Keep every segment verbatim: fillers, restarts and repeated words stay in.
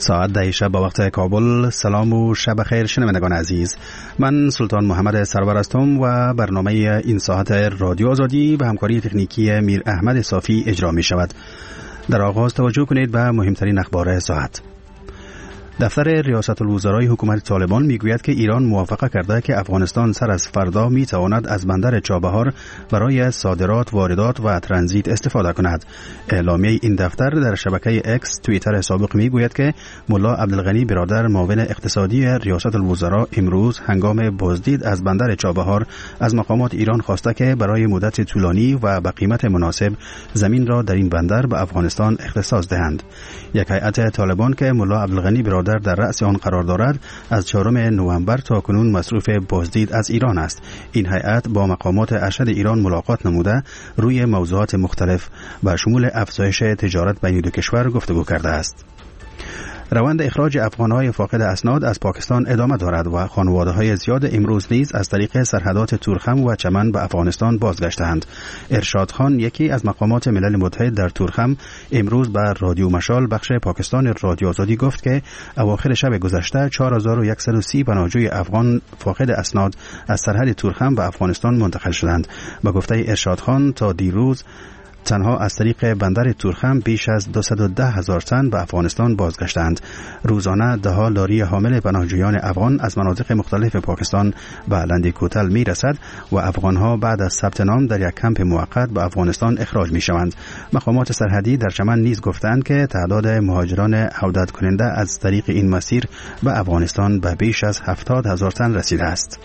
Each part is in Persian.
ساعت ده شب با وقت کابل. سلام و شب خیر شنوندگان عزیز، من سلطان محمد سرور هستم و برنامه این ساعت رادیو آزادی به همکاری تکنیکی میر احمد صافی اجرا می شود. در آغاز توجه کنید به مهمترین اخبار ساعت. دفتر ریاست الوزرای حکومت طالبان میگوید که ایران موافقه کرده که افغانستان سر از فردا میتواند از بندر چابهار برای صادرات، واردات و ترانزیت استفاده کند. اعلامیه این دفتر در شبکه اکس توییتر سابق میگوید که ملا عبدالغنی برادر معاون اقتصادی ریاست الوزرا امروز هنگام بازدید از بندر چابهار از مقامات ایران خواسته که برای مدت طولانی و به قیمت مناسب زمین را در این بندر به افغانستان اختصاص دهند. یک هیئت طالبان که ملا عبدالغنی برادر در رأس آن قرار دارد از چهارم نوامبر تا کنون مصروف بازدید از ایران است. این هیئت با مقامات ارشد ایران ملاقات نموده روی موضوعات مختلف به شمول افزایش تجارت بین دو کشور گفتگو کرده است. روند اخراج افغان‌های فاقد اسناد از پاکستان ادامه دارد و خانواده‌های زیاد امروز نیز از طریق سرحدات تورخم و چمن به افغانستان بازگشتند. ارشاد خان، یکی از مقامات ملل متحد در تورخم، امروز به رادیو مشال بخش پاکستان رادیو آزادی گفت که اواخر شب گذشته چهار هزار و صد و سی پناهجوی افغان فاقد اسناد از سرحد تورخم به افغانستان منتقل شدند. با گفته ارشاد خان، تا دیروز تنها از طریق بندر تورخم بیش از دویست و ده هزار تن به افغانستان بازگشتند. روزانه ده ها لاری حامل پناهجویان افغان از مناطق مختلف پاکستان به لندی کوتل می رسد و افغانها بعد از ثبت نام در یک کمپ موقت به افغانستان اخراج می شوند. مقامات سرحدی در چمن نیز گفتند که تعداد مهاجران عودت کننده از طریق این مسیر به افغانستان به بیش از هفتاد هزار تن رسیده است.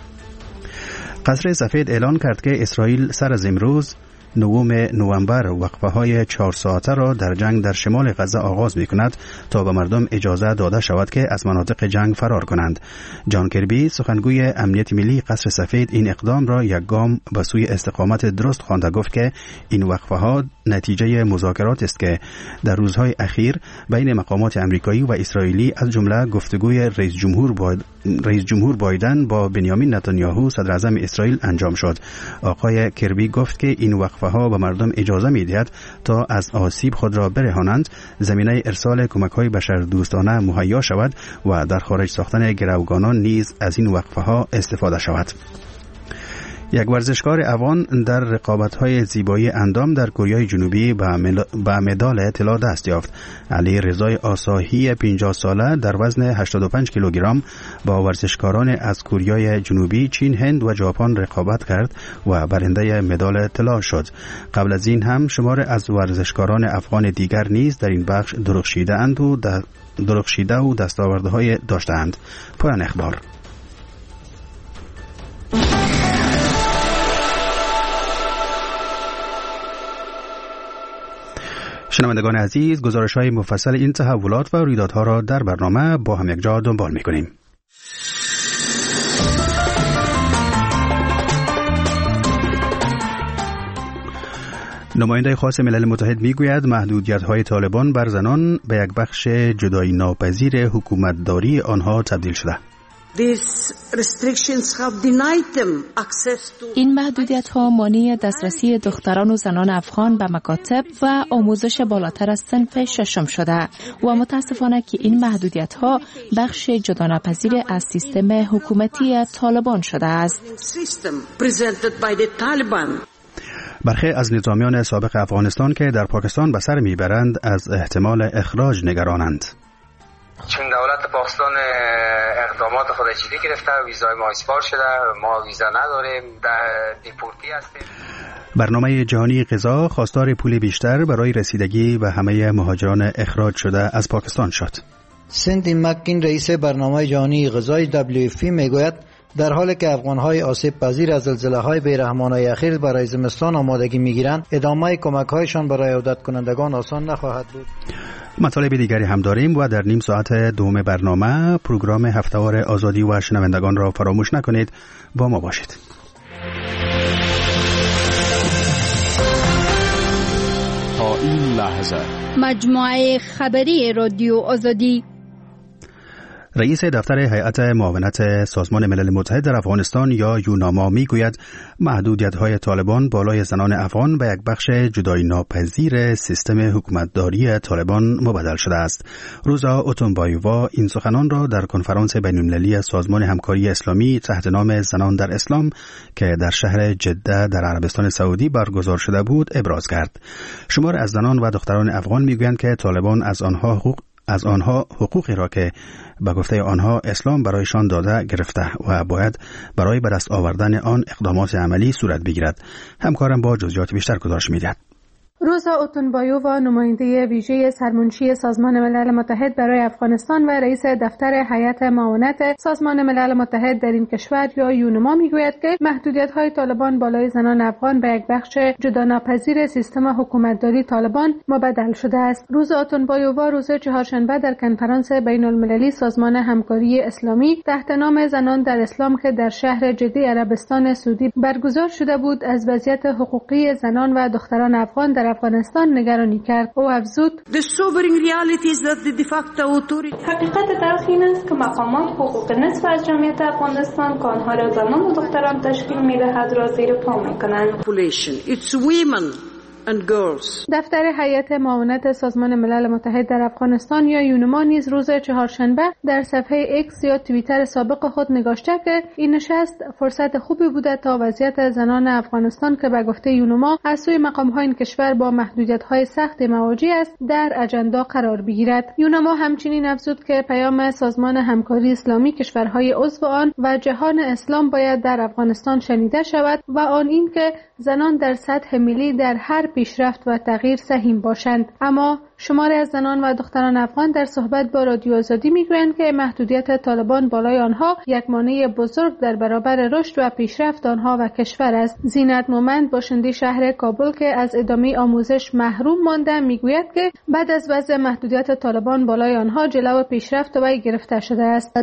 قصر سفید اعلان کرد که اسرائیل سر از امروز نهم نوامبر وقفه های چهار ساعته را در جنگ در شمال غزه آغاز می کند تا به مردم اجازه داده شود که از مناطق جنگ فرار کنند. جان کربی، سخنگوی امنیت ملی قصر سفید، این اقدام را یک گام به سوی استقامت درست خوانده. گفت که این وقفه ها نتیجه مذاکرات است که در روزهای اخیر بین مقامات امریکایی و اسرائیلی از جمله گفتگوی رئیس جمهور باید رئیس جمهور بایدن با بنیامین نتانیاهو صدر اعظم اسرائیل انجام شد. آقای کربی گفت که این وقفه ها به مردم اجازه می دهد تا از آسیب خود را برهانند، زمینه ارسال کمک های بشردوستانه مهیا شود و در خارج ساختن گروگانان نیز از این وقفه ها استفاده شود. یک ورزشکار افغان در رقابت‌های زیبایی اندام در کره جنوبی به مدال طلا دست یافت. علی رضای آساهی پنجاه ساله در وزن هشتاد و پنج کیلوگرم با ورزشکاران از کره جنوبی، چین، هند و ژاپن رقابت کرد و برنده مدال طلا شد. قبل از این هم شمار از ورزشکاران افغان دیگر نیز در این بخش درخشیده اند و درخشیده و دستاوردهای داشتند. پایان اخبار. شنوندگان عزیز، گزارش‌های مفصل این تحولات و رویدادها را در برنامه با هم یک جا دنبال می‌کنیم. نماینده خاص ملل متحد میگوید محدودیت‌های طالبان بر زنان به یک بخش جدایی ناپذیر حکومتداری آنها تبدیل شده. این محدودیت‌ها مانع دسترسی دختران و زنان افغان به مکاتب و آموزش بالاتر از صنف ششم شده و متاسفانه که این محدودیت‌ها بخش جداگانه‌پذیر از سیستم حکومتی طالبان شده است. برخی از نظامیان سابق افغانستان که در پاکستان به سر میبرند از احتمال اخراج نگرانند. چون دولت پاکستان اقدامات خودش جدی گرفته، ویزای ما اسپار شده، ما ویزا نداریم، در دیپورتی هستیم. برنامه جهانی غذا خواستار پول بیشتر برای رسیدگی به همه مهاجران اخراج شده از پاکستان شد. سندی مکین، رئیس برنامه جهانی غذای دبلیو اف پی، میگوید در حالی که افغان‌های آسیب پذیر از زلزله‌های بی‌رحمانه اخیر برای زمستان آمادگی می‌گیرند، ادامه کمک‌هایشان برای عودت کنندگان آسان نخواهد بود. مطالب دیگری هم داریم و در نیم ساعت دوم برنامه پروگرام هفته‌وار آزادی و شنوندگان را فراموش نکنید. با ما باشید. تا این لحظه مجموعه خبری رادیو آزادی. رئیس دفتر هیئت معاونت سازمان ملل متحد در افغانستان یا یوناما میگوید محدودیت‌های طالبان بالای زنان افغان به یک بخش جدایی ناپذیر سیستم حکومتداری طالبان مبدل شده است. روزا اوتونبایووا این سخنان را در کنفرانس بین‌المللی سازمان همکاری اسلامی تحت نام زنان در اسلام که در شهر جده در عربستان سعودی برگزار شده بود ابراز کرد. شمار از زنان و دختران افغان میگویند که طالبان از آنها حقوق از آنها حقوقی را که به گفته آنها اسلام برایشان داده گرفته و باید برای به دست آوردن آن اقدامات عملی صورت بگیرد. همکارم با جزئیات بیشتر گزارش می‌دهد. روزا اوتونبایووا نماینده ویژه سرمنشی سازمان ملل متحد برای افغانستان و رئیس دفتر هیئت معاونت سازمان ملل متحد در این کشور یا یونما میگوید که محدودیت‌های طالبان بالای زنان افغان به یک بخش جداناپذیر سیستم حکومتداری طالبان مبدل شده است. روزا اوتونبایووا روز چهارشنبه در کنفرانس بین‌المللی سازمان همکاری اسلامی تحت نام زنان در اسلام که در شهر جده عربستان سعودی برگزار شده بود از وضعیت حقوقی زنان و دختران افغان در افغانستان نگرانی کرد. او افزود: حقیقت تلخ این است که مقامات حقوق نصف از جمعیت افغانستان که آنها را زنان و دختران تشکیل می‌دهد را زیر پا می‌کنند. دفتر هیئت معاونت سازمان ملل متحد در افغانستان یا یونما نیز روز چهارشنبه در صفحه ایکس یا توییتر سابق خود نگاشته که این نشست فرصت خوبی بوده تا وضعیت زنان افغانستان که به گفته یونما از سوی مقام‌های این کشور با محدودیت‌های سخت مواجه است در اجندا قرار بگیرد. یونما همچنین افزود که پیام سازمان همکاری اسلامی کشورهای عضو آن و جهان اسلام باید در افغانستان شنیده شود و آن این که زنان در سطح ملی در هر پیشرفت و تغییر سهیم باشند. اما شماری از زنان و دختران افغان در صحبت با رادیو آزادی میگویند که محدودیت طالبان بالای آنها یک مانع بزرگ در برابر رشد و پیشرفت آنها و کشور است. زینت مومند باشنده شهر کابل که از ادامه آموزش محروم مانده میگوید که بعد از وضع محدودیت طالبان بالای آنها جلو پیشرفت وی گرفته شده است.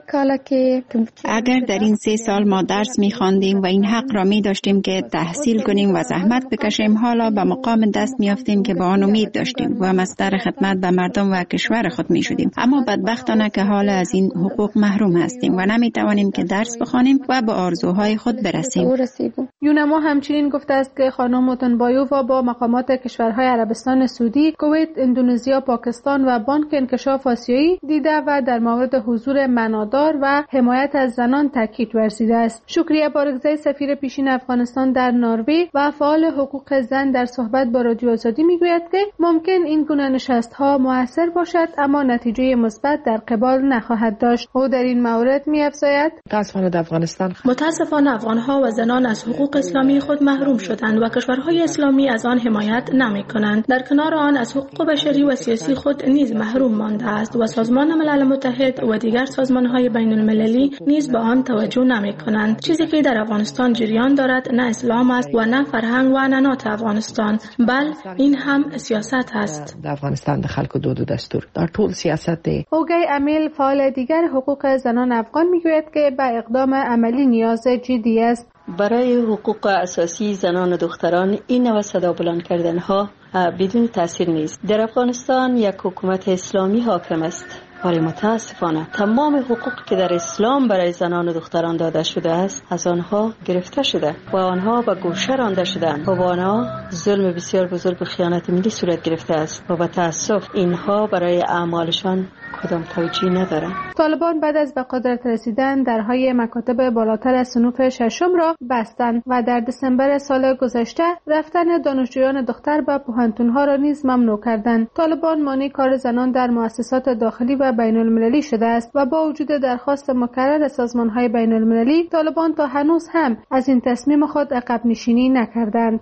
اگر در این سه سال ما درس می‌خواندیم و این حق را می‌داشتیم که تحصیل کنیم و زحمت بکشیم، حالا به مقام دست می‌یافتیم که با آن امید داشتیم و در خدمت به مردم و کشور خود می شدیم. اما بدبختانه که حال از این حقوق محروم هستیم و نمی توانیم که درس بخوانیم و به آرزوهای خود برسیم. یونما همچنین گفته است که خانم اوتونبایووا با مقامات کشورهای عربستان سعودی، کویت، اندونزیا، پاکستان و بانک انکشاف آسیایی دیده و در مورد حضور معنادار و حمایت از زنان تاکید ورزیده است. شکریه بارگزای سفیر پیشین افغانستان در نروژ و فعال حقوق زن در صحبت با رادیو آزادی میگوید که ممکن این گونه نشست‌ها موثر باشد اما نتیجه مثبت در قبال نخواهد داشت. او در این مورد می‌افزاید: متأسفانه در افغانستان متأسفانه افغان‌ها و زنان از حقوق اسلامی خود محروم شدند و کشورهای اسلامی از آن حمایت نمی‌کنند. در کنار آن از حقوق بشری و سیاسی خود نیز محروم مانده است و سازمان ملل متحد و دیگر سازمان‌های بین‌المللی نیز به آن توجه نمی‌کنند. چیزی که در افغانستان جریان دارد نه اسلام است و نه فرهنگ و عنعنات افغانستان، بل این هم سیاست است. در افغانستان د خلکو دود و دستور در ټول سیاست دی. اوگی امیل فعال دیگر حقوق زنان افغان میگوید که به اقدام عملی نیاز جدی است. برای حقوق اساسی زنان و دختران این نوع صدا بلند کردن ها بدون تاثیر نیست. در افغانستان یک حکومت اسلامی حاکم است. ولی متاسفانه تمام حقوق که در اسلام برای زنان و دختران داده شده است از آنها گرفته شده و آنها به گوشه رانده شدند و با آنها ظلم بسیار بزرگ و خیانت ملی صورت گرفته است و به تأسف اینها برای اعمالشان کدام توجیه ندارند. طالبان بعد از به قدرت رسیدن درهای مکاتب بالاتر از صنوف ششم را بستند و در دسامبر سال گذشته رفتن دانشجویان دختر به پوهنتون‌ها را نیز ممنوع کردند. طالبان مانع کار زنان در مؤسسات داخلی و بین المللی شده است و با وجود درخواست مکرر سازمان‌های بین المللی، طالبان تا هنوز هم از این تصمیم خود عقب نشینی نکردند.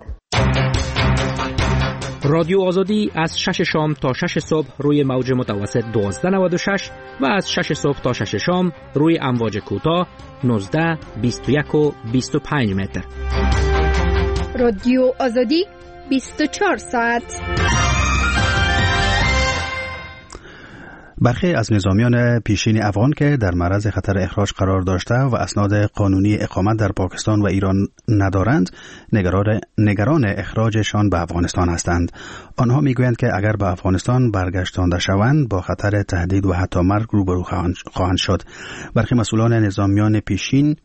رادیو آزادی از شش شام تا شش صبح روی موج متوسط دوازده نود و شش و از شش صبح تا شش شام روی امواج کوتاه نوزده، بیست و یک و بیست و پنج متر. رادیو آزادی بیست و چهار ساعت. برخی از نظامیان پیشین افغان که در معرض خطر اخراج قرار داشته و اسناد قانونی اقامت در پاکستان و ایران ندارند، نگران اخراجشان به افغانستان هستند. آنها میگویند که اگر به افغانستان برگشتانده شوند با خطر تهدید و حتی مرگ روبرو خواهند شد. برخی مسئولان نظامیان پیشین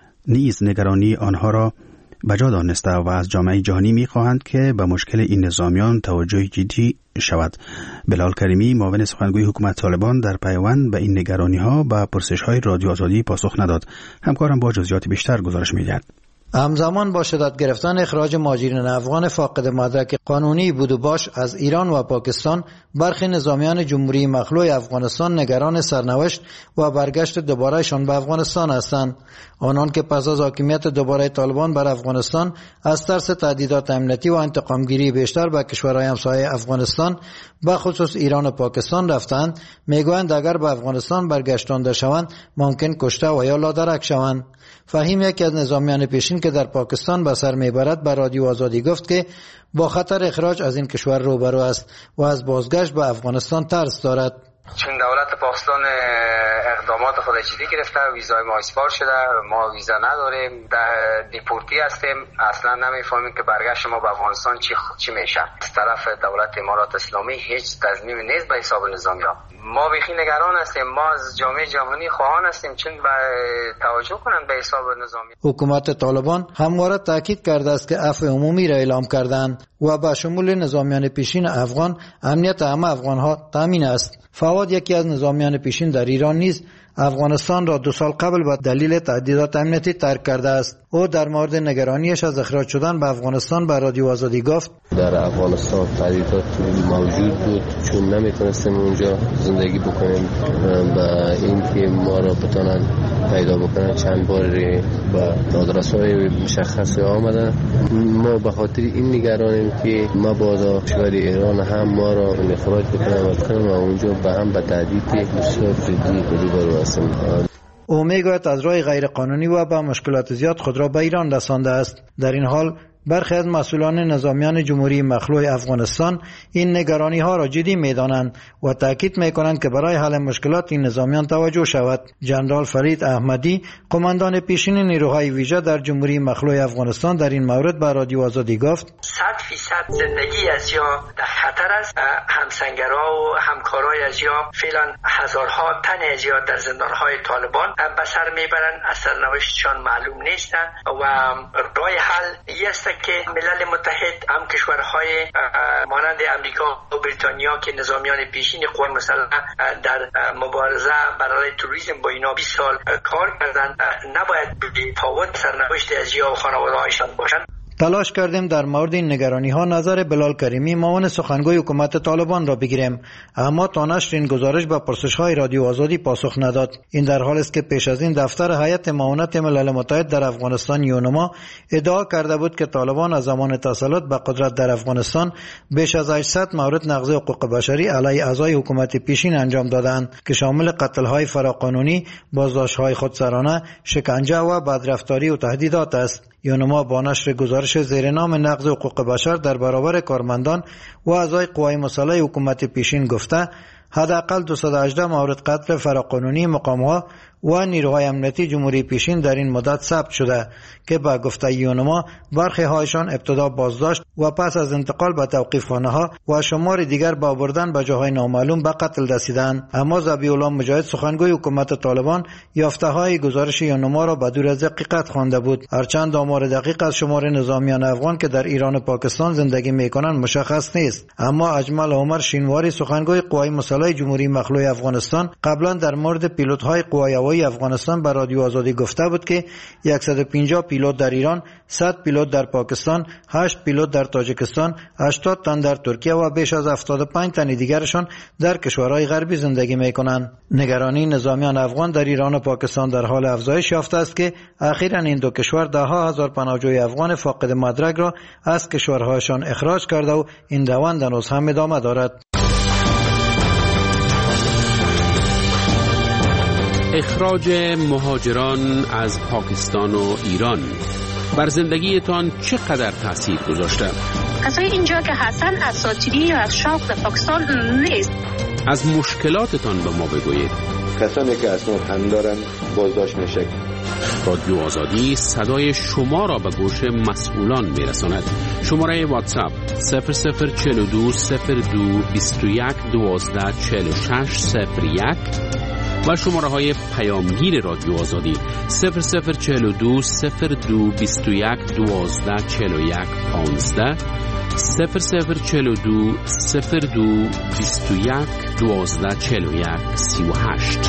نیز نگرانی آنها را بجا دانسته و از جامعه جهانی می‌خواهند که به مشکل این نظامیان توجه جدی شود. بلال کریمی، معاون سخنگوی حکومت طالبان، در پیوند به این نگرانی‌ها به پرسش‌های رادیو آزادی پاسخ نداد. همکارم با جزئیات بیشتر گزارش می‌دهد. همزمان با شدت گرفتن اخراج مهاجرین افغان فاقد مدرک قانونی بود و باش از ایران و پاکستان، برخی نظامیان جمهوری مخلوع افغانستان نگران سرنوشت و برگشت دوبارهشان به افغانستان هستند. آنان که پس از حاکمیت دوباره طالبان بر افغانستان از ترس تهدیدات امنیتی و انتقامگیری بیشتر به کشورهای همسایه افغانستان به خصوص ایران و پاکستان رفتند، میگویند اگر به افغانستان برگشتانده شوند ممکن کشته و یا لادرک شوند. فهیم، یکی از نظامیان پیشین که در پاکستان به سر میبرد، به رادیو آزادی گفت که با خطر اخراج از این کشور روبرو است و از بازگشت به افغانستان ترس دارد. چون دولت پاکستان اقدامات خود جدی گرفته، ویزای ما اسپار شده، ما ویزا نداریم، در دیپورتی هستیم، اصلا نمیفهمیم که برگشت ما به افغانستان چی چی میشه. از طرف دولت امارات اسلامی هیچ تصمیم نیست به حساب نظامیان. ما بیخی نگران هستیم، ما از جامعه جهانی خواهان هستیم چون به توجه کنند به حساب نظامی. حکومت طالبان همواره تاکید کرده است که عفو عمومی را اعلام کردند و با شمول نظامیان پیشین افغان امنیت همه افغانها تامین است. فواد، یکی از نظامیان پیشین در ایران نیز افغانستان را دو سال قبل به دلیل تهدیدات امنیتی ترک کرده است. او در مورد نگرانیش از اخراج شدن به افغانستان به رادیو آزادی گفت: در افغانستان تهدیدات موجود بود چون نمیتونستیم اونجا زندگی بکنیم و اینکه ما را بتونن پیدا بکنن چند بار به دادرس‌های مشخص آمدن. ما به خاطر این نگرانیم که ما بادا کشور ایران هم ما را اخراج بکنن و بکنن و اونجا به هم به تهدید بسیار جدی روبرو هستیم. او میگوید از راه غیر قانونی و با مشکلات زیاد خود را به ایران رسانده است. در این حال برخی از مسئولان نظامیان جمهوری مخلوع افغانستان این نگرانی ها را جدی می‌دانند و تاکید می‌کنند که برای حل مشکلات این نظامیان توجه شود. جنرال فرید احمدی، قماندان پیشین نیروهای ویژه در جمهوری مخلوع افغانستان، در این مورد به رادیو آزادی گفت: صد فیصد زندگی از یا در خطر است. همسنگرها و همکارای از یا فعلا هزارها تن از یا در زندانهای طالبان به سر میبرند، از سرنوشتشان معلوم نیستند و راه حل است که ملل متحد هم کشورهای مانند امریکا و بریتانیا که نظامیان پیشین قوات مسلحه در مبارزه برای تروریسم با اینا بیست سال کار کردند، نباید بی‌تفاوت سرنوشت از یا و خانواده‌هایشان باشند. تلاش کردیم در مورد این نگرانی ها نظر بلال کریمی، معاون سخنگوی حکومت طالبان را بگیریم، اما تا نشر این گزارش به پرسش های رادیو آزادی پاسخ نداد. این در حال است که پیش از این دفتر هیئت معاونت ملل متحد در افغانستان یونما ادعا کرده بود که طالبان از زمان تسلط به قدرت در افغانستان بیش از هشتصد مورد نقض حقوق بشری علیه اعضای حکومت پیشین انجام دادند که شامل قتل های فراقانونی، بازداشت های خودسرانه، شکنجه و بدرفتاری و تهدیدات است. یونما با نشر گزارش زیر نام نقض حقوق بشر در برابر کارمندان و اعضای قوای مسلح حکومت پیشین گفته حداقل دویست و هجده مورد قتل فراقانونی مقام‌ها و نیروهای امنیتی جمهوری پیشین در این مدت ثبت شده که با گفته یونما برخی هایشان ابتدا بازداشت و پس از انتقال به توقیفخانه ها و شمار دیگر با بردن به جاهای نامعلوم به قتل رسیدند. اما ذبیح الله مجاهد، سخنگوی حکومت طالبان، یافته های گزارش یونما را به دور از دقیقت خوانده بود. هرچند آمار دقیق از شمار نظامیان افغان که در ایران و پاکستان زندگی میکنند مشخص نیست، اما اجمل عمر شینواری، سخنگوی قوای مسلح جمهوری مخلوع افغانستان، قبلا در مورد پیلوت های قوای هوایی افغانستان به رادیو آزادی گفته بود که صد و پنجاه پیلوت در ایران، صد پیلوت در پاکستان، هشت پیلوت در تاجیکستان، هشتاد تن در ترکیه و بیش از هفتاد و پنج تن دیگرشان در کشورهای غربی زندگی میکنند. نگرانی نظامیان افغان در ایران و پاکستان در حال افزایش یافته است که اخیراً این دو کشور ده ها هزار پناهجوی افغان فاقد مدرک را از کشورهایشان اخراج کرده و این روند هنوز هم ادامه دارد. اخراج مهاجران از پاکستان و ایران بر زندگیتان چقدر تاثیر گذاشته؟ کسای اینجا که هستن اساطیری یا از شوق در پاکستان نیست. از مشکلاتتان به ما بگویید. کسانی که اسناد هم دارند بازداشت میشه. رادیو آزادی صدای شما را به گوش مسئولان میرساند. شماره واتساپ صفر صفر چهل و دو صفر دو بیست و یک دوازده چهل و شش صفر یک و شماره های پیامگیر رادیو آزادی صفر صفر چهل و دو صفر دو بیست و یک دوازده چهل و یک پانزده صفر صفر چهل و دو صفر دو بیست و یک دوازده چهل و یک سی و هشت.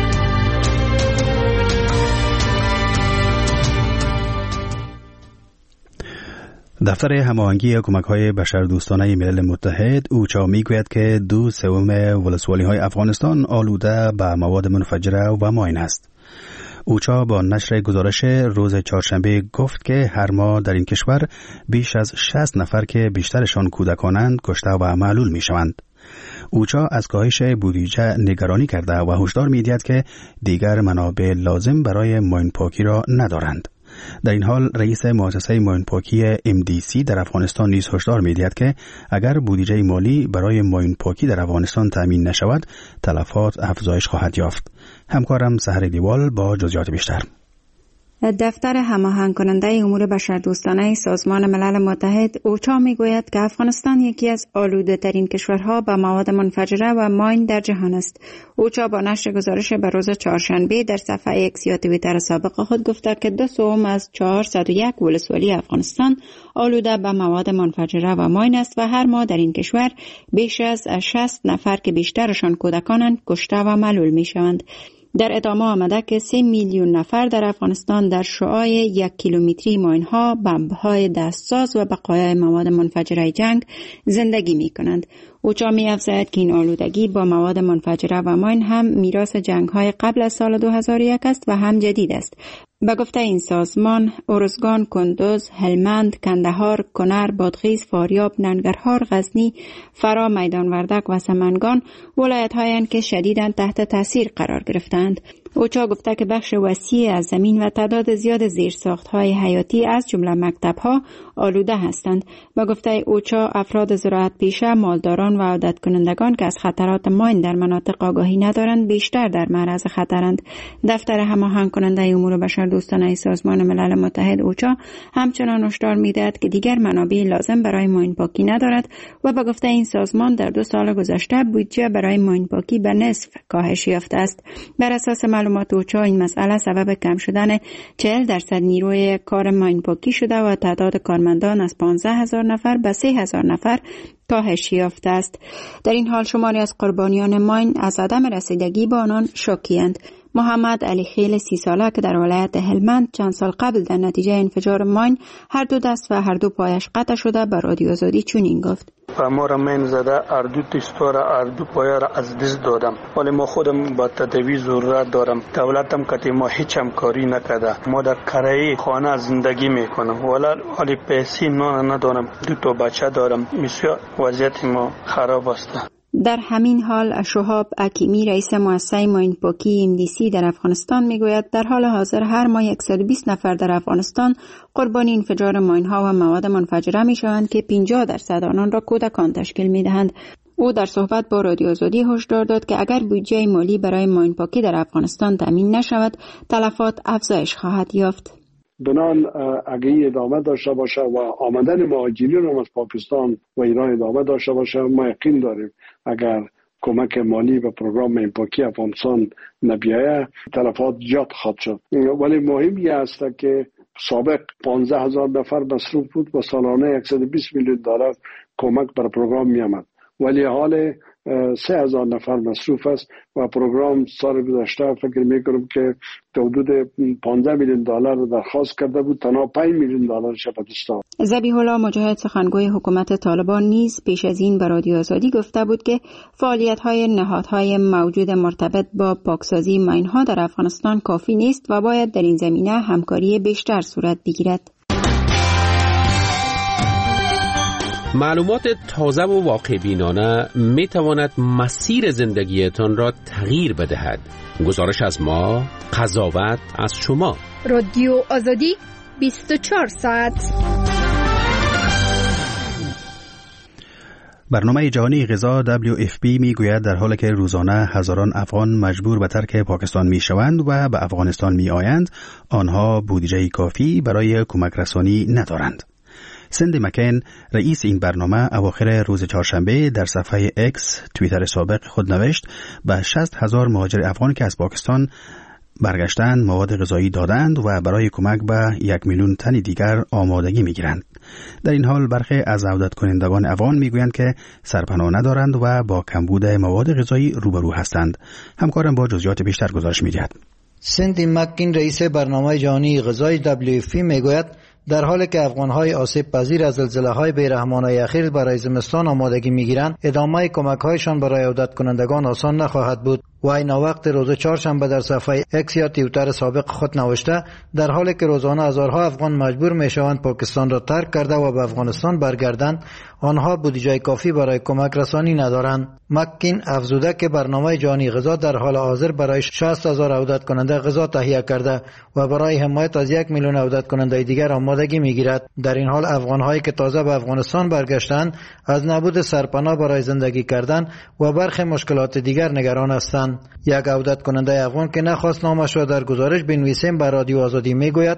دفتر هماهنگی کمک‌های بشردوستانه ملل متحد اوچا میگوید که دو سوم ولسوالی‌های افغانستان آلوده به مواد منفجره و ماین است. اوچا با نشر گزارش روز چهارشنبه گفت که هر ماه در این کشور بیش از شصت نفر که بیشترشان کودکانند کشته و معلول می‌شوند. اوچا از کاهش بودجه نگرانی کرده و هشدار می‌دهد که دیگر منابع لازم برای ماین پاکی را ندارند. در این حال رئیس مؤسسه ماین پاکی ام دی سی در افغانستان نیز هشدار می‌دهد که اگر بودجه مالی برای ماین پاکی در افغانستان تامین نشود تلفات افزایش خواهد یافت. همکارم سحر دیوال با جزئیات بیشتر. دفتر هماهنگ کننده امور بشردوستانه سازمان ملل متحد اوچا میگوید که افغانستان یکی از آلوده ترین کشورها به مواد منفجره و ماین در جهان است. اوچا با نشر گزارش به روز چهارشنبه در صفحه اکس یا توییتر سابق خود گفته که دو سوم از چهارصد و یک ولسوالی افغانستان آلوده به مواد منفجره و ماین است و هر ماه در این کشور بیش از شصت نفر که بیشترشان کودکانند کشته و معلول میشوند. در ادامه آمده که سه میلیون نفر در افغانستان در شعاع یک کیلومتری ماین‌ها، بمب‌های دستساز و بقایای مواد منفجره جنگ زندگی می کنند. اوچا می افزاید که این آلودگی با مواد منفجره و ماین هم میراث جنگ‌های قبل از سال دو هزار و یک است و هم جدید است. به گفته این سازمان، ارزگان، کندوز، هلمند، کندهار، کنر، بادغیس، فاریاب، ننگرهار، غزنی، فرا، میدان وردک و سمنگان ولایت‌هایند که شدیداً تحت تاثیر قرار گرفتند. اوچا گفته که بخش وسیع از زمین و تعداد زیاد زیرساخت‌های حیاتی از جمله مکتب‌ها آلوده هستند. به گفته اوچا، افراد زراعت پیشه، مالداران و عادت کنندگان که از خطرات ماین در مناطق آگاهی ندارند بیشتر در معرض خطرند. دفتر هماهنگ کننده امور بشردوستانه سازمان ملل متحد اوچا همچنان هشدار می‌دهد که دیگر منابع لازم برای ماین پاکی ندارد و به گفته این سازمان در دو سال گذشته بودجه برای ماین پاکی به نصف کاهش یافته است. بر اساس معلومات اوچا این مسئله سبب کم شدن چهل درصد نیروی کار ماین پاکی شده و تعداد کارمندان از پانزده هزار نفر به سه هزار نفر کاهش یافته است. در این حال شماری از قربانیان ماین از عدم رسیدگی به آنان شوکی‌اند. محمد علی خیل سی ساله که در ولایت هلمند چند سال قبل در نتیجه انفجار ماین هر دو دست و هر دو پایش قطع شده به رادیو آزادی چنین گفت: ما را مین زده، هر دو تیستو را، هر دو پایا را از دست دادم، ولی ما خودم با تداوی ضرورت دارم. دولتم که ما هیچ همکاری نکرده. ما در کرایه خانه زندگی میکنم ولی پیسه نان ندارم. دو تا بچه دارم. بسیار وضعیت ما خراب است. در همین حال شهاب حکیمی رئیس مؤسسه ماین پاکی ام دی سی در افغانستان میگوید در حال حاضر هر ماه صد و بیست نفر در افغانستان قربانی انفجار ماین ها و مواد منفجره می شوند که پنجاه درصد آنان را کودکان تشکیل می دهند. او در صحبت با رادیو آزادی هشدار داد که اگر بودجه مالی برای ماین پاکی در افغانستان تامین نشود تلفات افزایش خواهد یافت. بنان اگه ادامه داشته باشه و آمدن مهاجرین هم از پاکستان و ایران ادامه داشته باشه، ما یقین داریم اگر کمک مالی به پروگرام ماین پاکی افغانستان نبیایه تلفات زیاد خواهد شد. ولی مهمی است که سابق پانزده هزار نفر مصروف بود و سالانه صد و بیست میلیون دلار کمک بر پروگرام می آمد، ولی حال سه هزار نفر مصروف است و پروگرام سال گذشته فکر میکنم که حدود پانزده میلیون دلار رو درخواست کرده بود، تنها پنج میلیون دلار شبدستان. ذبیح الله مجاهد سخنگوی حکومت طالبان نیز پیش از این به رادیو آزادی گفته بود که فعالیت‌های نهادهای موجود مرتبط با پاکسازی ماین‌ها در افغانستان کافی نیست و باید در این زمینه همکاری بیشتر صورت بگیرد. معلومات تازه و واقع بینانه می تواند مسیر زندگیتان را تغییر بدهد. گزارش از ما، قضاوت از شما. رادیو آزادی بیست و چهار ساعت. برنامه جهانی غذا دبلیو اف پی می گوید در حالی که روزانه هزاران افغان مجبور به ترک پاکستان می شوند و به افغانستان می آیند، آنها بودجه کافی برای کمک رسانی ندارند. سندی مکین رئیس این برنامه اواخر روز چهارشنبه در صفحه اکس توییتر سابق خود نوشت به شصت هزار مهاجر افغان که از پاکستان برگشتند مواد غذایی دادند و برای کمک به یک میلیون تن دیگر آمادگی میگیرند. در این حال برخی از عودت کنندگان افغان میگویند که سرپناه ندارند و با کمبود مواد غذایی روبرو هستند. همکارم با جزئیات بیشتر گزارش میدهد. سندی مکین رئیس برنامه جهانی غذای دبلیو اف پی میگوید در حالی که افغان‌های آسیب پذیر از زلزله‌های بی‌رحمانه اخیر برای زمستان آمادگی می‌گیرند، ادامه کمک‌هایشان برای عودت کنندگان آسان نخواهد بود. و این وقت روز چهارشنبه در صفحه اکس یا توییتر سابق خود نوشته در حالی که روزانه هزارها افغان مجبور میشوند پاکستان را ترک کرده و به افغانستان برگردند، آنها بودجه کافی برای کمک رسانی ندارند. مکین افزوده که برنامه جهانی غذا در حال حاضر برای شصت هزار عودت کننده غذا تهیه کرده و برای حمایت از یک میلیون عودت کننده دیگر آمادگی میگیرد. در این حال افغان‌هایی که تازه به افغانستان برگشتند از نبود سرپناه برای زندگی کردن و برخی مشکلات دیگر نگران هستند. یک عودت کننده افغان که نخواست نامش را در گزارش بنویسیم به رادیو آزادی میگوید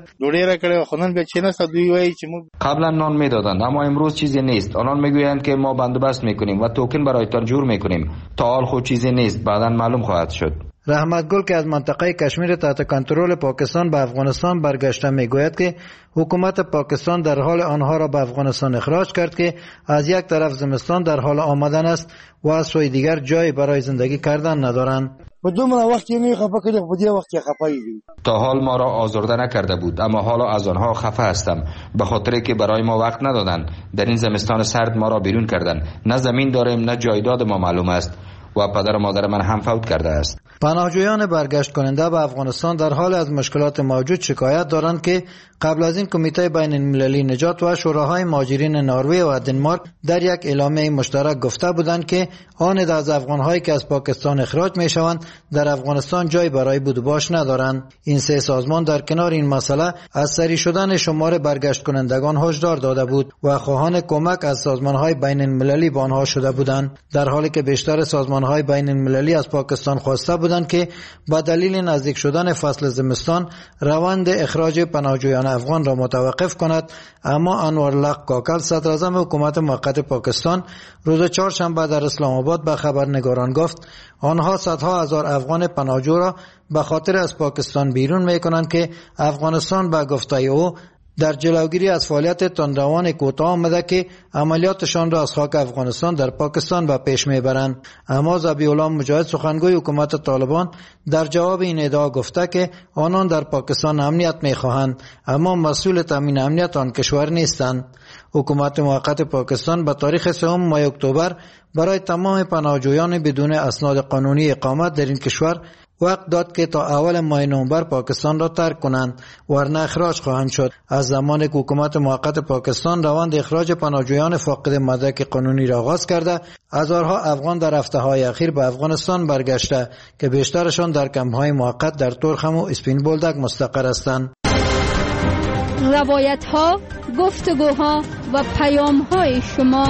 قبلا نان میدادند اما امروز چیزی نیست. آنان میگویند که ما بندوبست میکنیم و توکن برایتان جور میکنیم. تا حال خود چیزی نیست، بعدا معلوم خواهد شد. رحمت گل که از منطقه کشمیر تحت کنترل پاکستان به افغانستان برگشته میگوید که حکومت پاکستان در حال آنها را به افغانستان اخراج کرد که از یک طرف زمستان در حال آمدن است و از سوی دیگر جای برای زندگی کردن ندارند. تا حال ما را آزرده نکرده بود اما حالا از آنها خفه هستم به خاطر که برای ما وقت ندادند. در این زمستان سرد ما را بیرون کردند. نه زمین داریم نه جایداد ما معلوم است و پدر و مادر من هم فوت کرده است. پناهجویان برگشت کننده به افغانستان در حال از مشکلات موجود شکایت دارند که قبل از این کمیته بین المللی نجات و شوراهای مهاجرین نروژ و دنمارک در یک اعلامیه مشترک گفته بودند که آن از افغان‌هایی که از پاکستان اخراج می‌شوند در افغانستان جای برای بود و باش ندارند. این سه سازمان در کنار این مسئله از سری شدن شمار برگشت کنندگان هشدار داده بود و خواهان کمک از سازمان‌های بین المللی به آنها شده بودند، در حالی که بیشتر سازمان‌های بین المللی از پاکستان خواسته بودند که با دلیل نزدیک شدن فصل زمستان روند اخراج پناهجویان افغان را متوقف کند. اما انوارالله کاکل صدراعظم حکومت موقت پاکستان روز چهارشنبه در اسلام آباد به خبرنگاران گفت آنها صدها هزار افغان پناهجو را به خاطر از پاکستان بیرون میکنند که افغانستان به گفته او در جلوگیری از فعالیت تندروان کوتاه آمده که عملیاتشان را از خاک افغانستان در پاکستان به پیش میبرند. اما ذبیح الله مجاهد سخنگوی حکومت طالبان در جواب این ادعا گفته که آنان در پاکستان امنیت میخواهند اما مسئول تامین امنیت آن کشور نیستند. حکومت موقت پاکستان به تاریخ سوم ماه اکتبر برای تمام پناهجویان بدون اسناد قانونی اقامت در این کشور وقت داد که تا اول ماه نوامبر پاکستان را ترک کنند ورنه اخراج خواهند شد. از زمانی که حکومت موقت پاکستان روند اخراج پناهجویان فاقد مدرک قانونی را آغاز کرده، هزارها افغان در هفته‌های اخیر به افغانستان برگشته که بیشترشان در کمپ‌های موقت در تورخم و اسپین بولدک مستقر هستند. روایت‌ها، گفتگوها و پیام‌های شما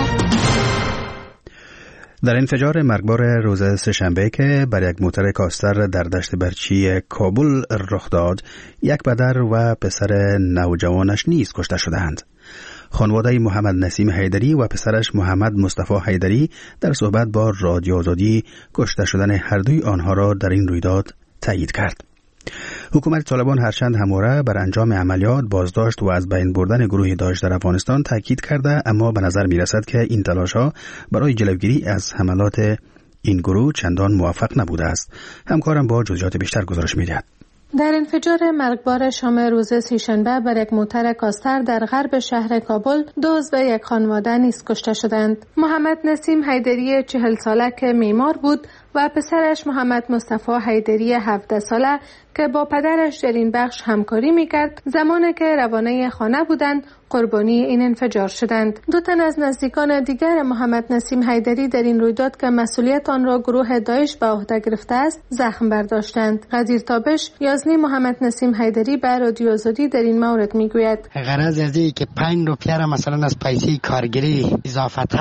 در انفجار مرگبار روز سه‌شنبه که بر یک موتر کاستر در دشت برچی کابل رخ داد، یک پدر و پسر نوجوانش نیز کشته شدند. خانواده محمد نسیم حیدری و پسرش محمد مصطفی حیدری در صحبت با رادیو آزادی کشته شدن هر دوی آنها را در این رویداد تایید کرد. حکومت طالبان هرچند همواره بر انجام عملیات بازداشت و از بین بردن گروه داعش در افغانستان تاکید کرده، اما به نظر می رسد که این تلاش‌ها برای جلوگیری از حملات این گروه چندان موفق نبوده است. همکارم با جزئیات بیشتر گزارش می دهد. در انفجار مرگبار شام روز سه‌شنبه بر یک موتر کاستر در غرب شهر کابل دو عضو یک خانواده نیز کشته شدند. محمد نسیم حیدری چهل ساله که معمار بود و پسرش محمد مصطفی حیدری هفده ساله که با پدرش در این بخش همکاری میکرد، زمانی که روانه خانه بودند قربانی این انفجار شدند. دو تن از نزدیکان دیگر محمد نسیم حیدری در این رویداد که مسئولیت آن را گروه داعش به عهده گرفته است زخم برداشتند. قدیر تابش یازنی محمد نسیم حیدری به رادیو آزادی در این مورد میگوید غرض از این که پنج روپیه را مثلا از پیسه کارگری اضافه تر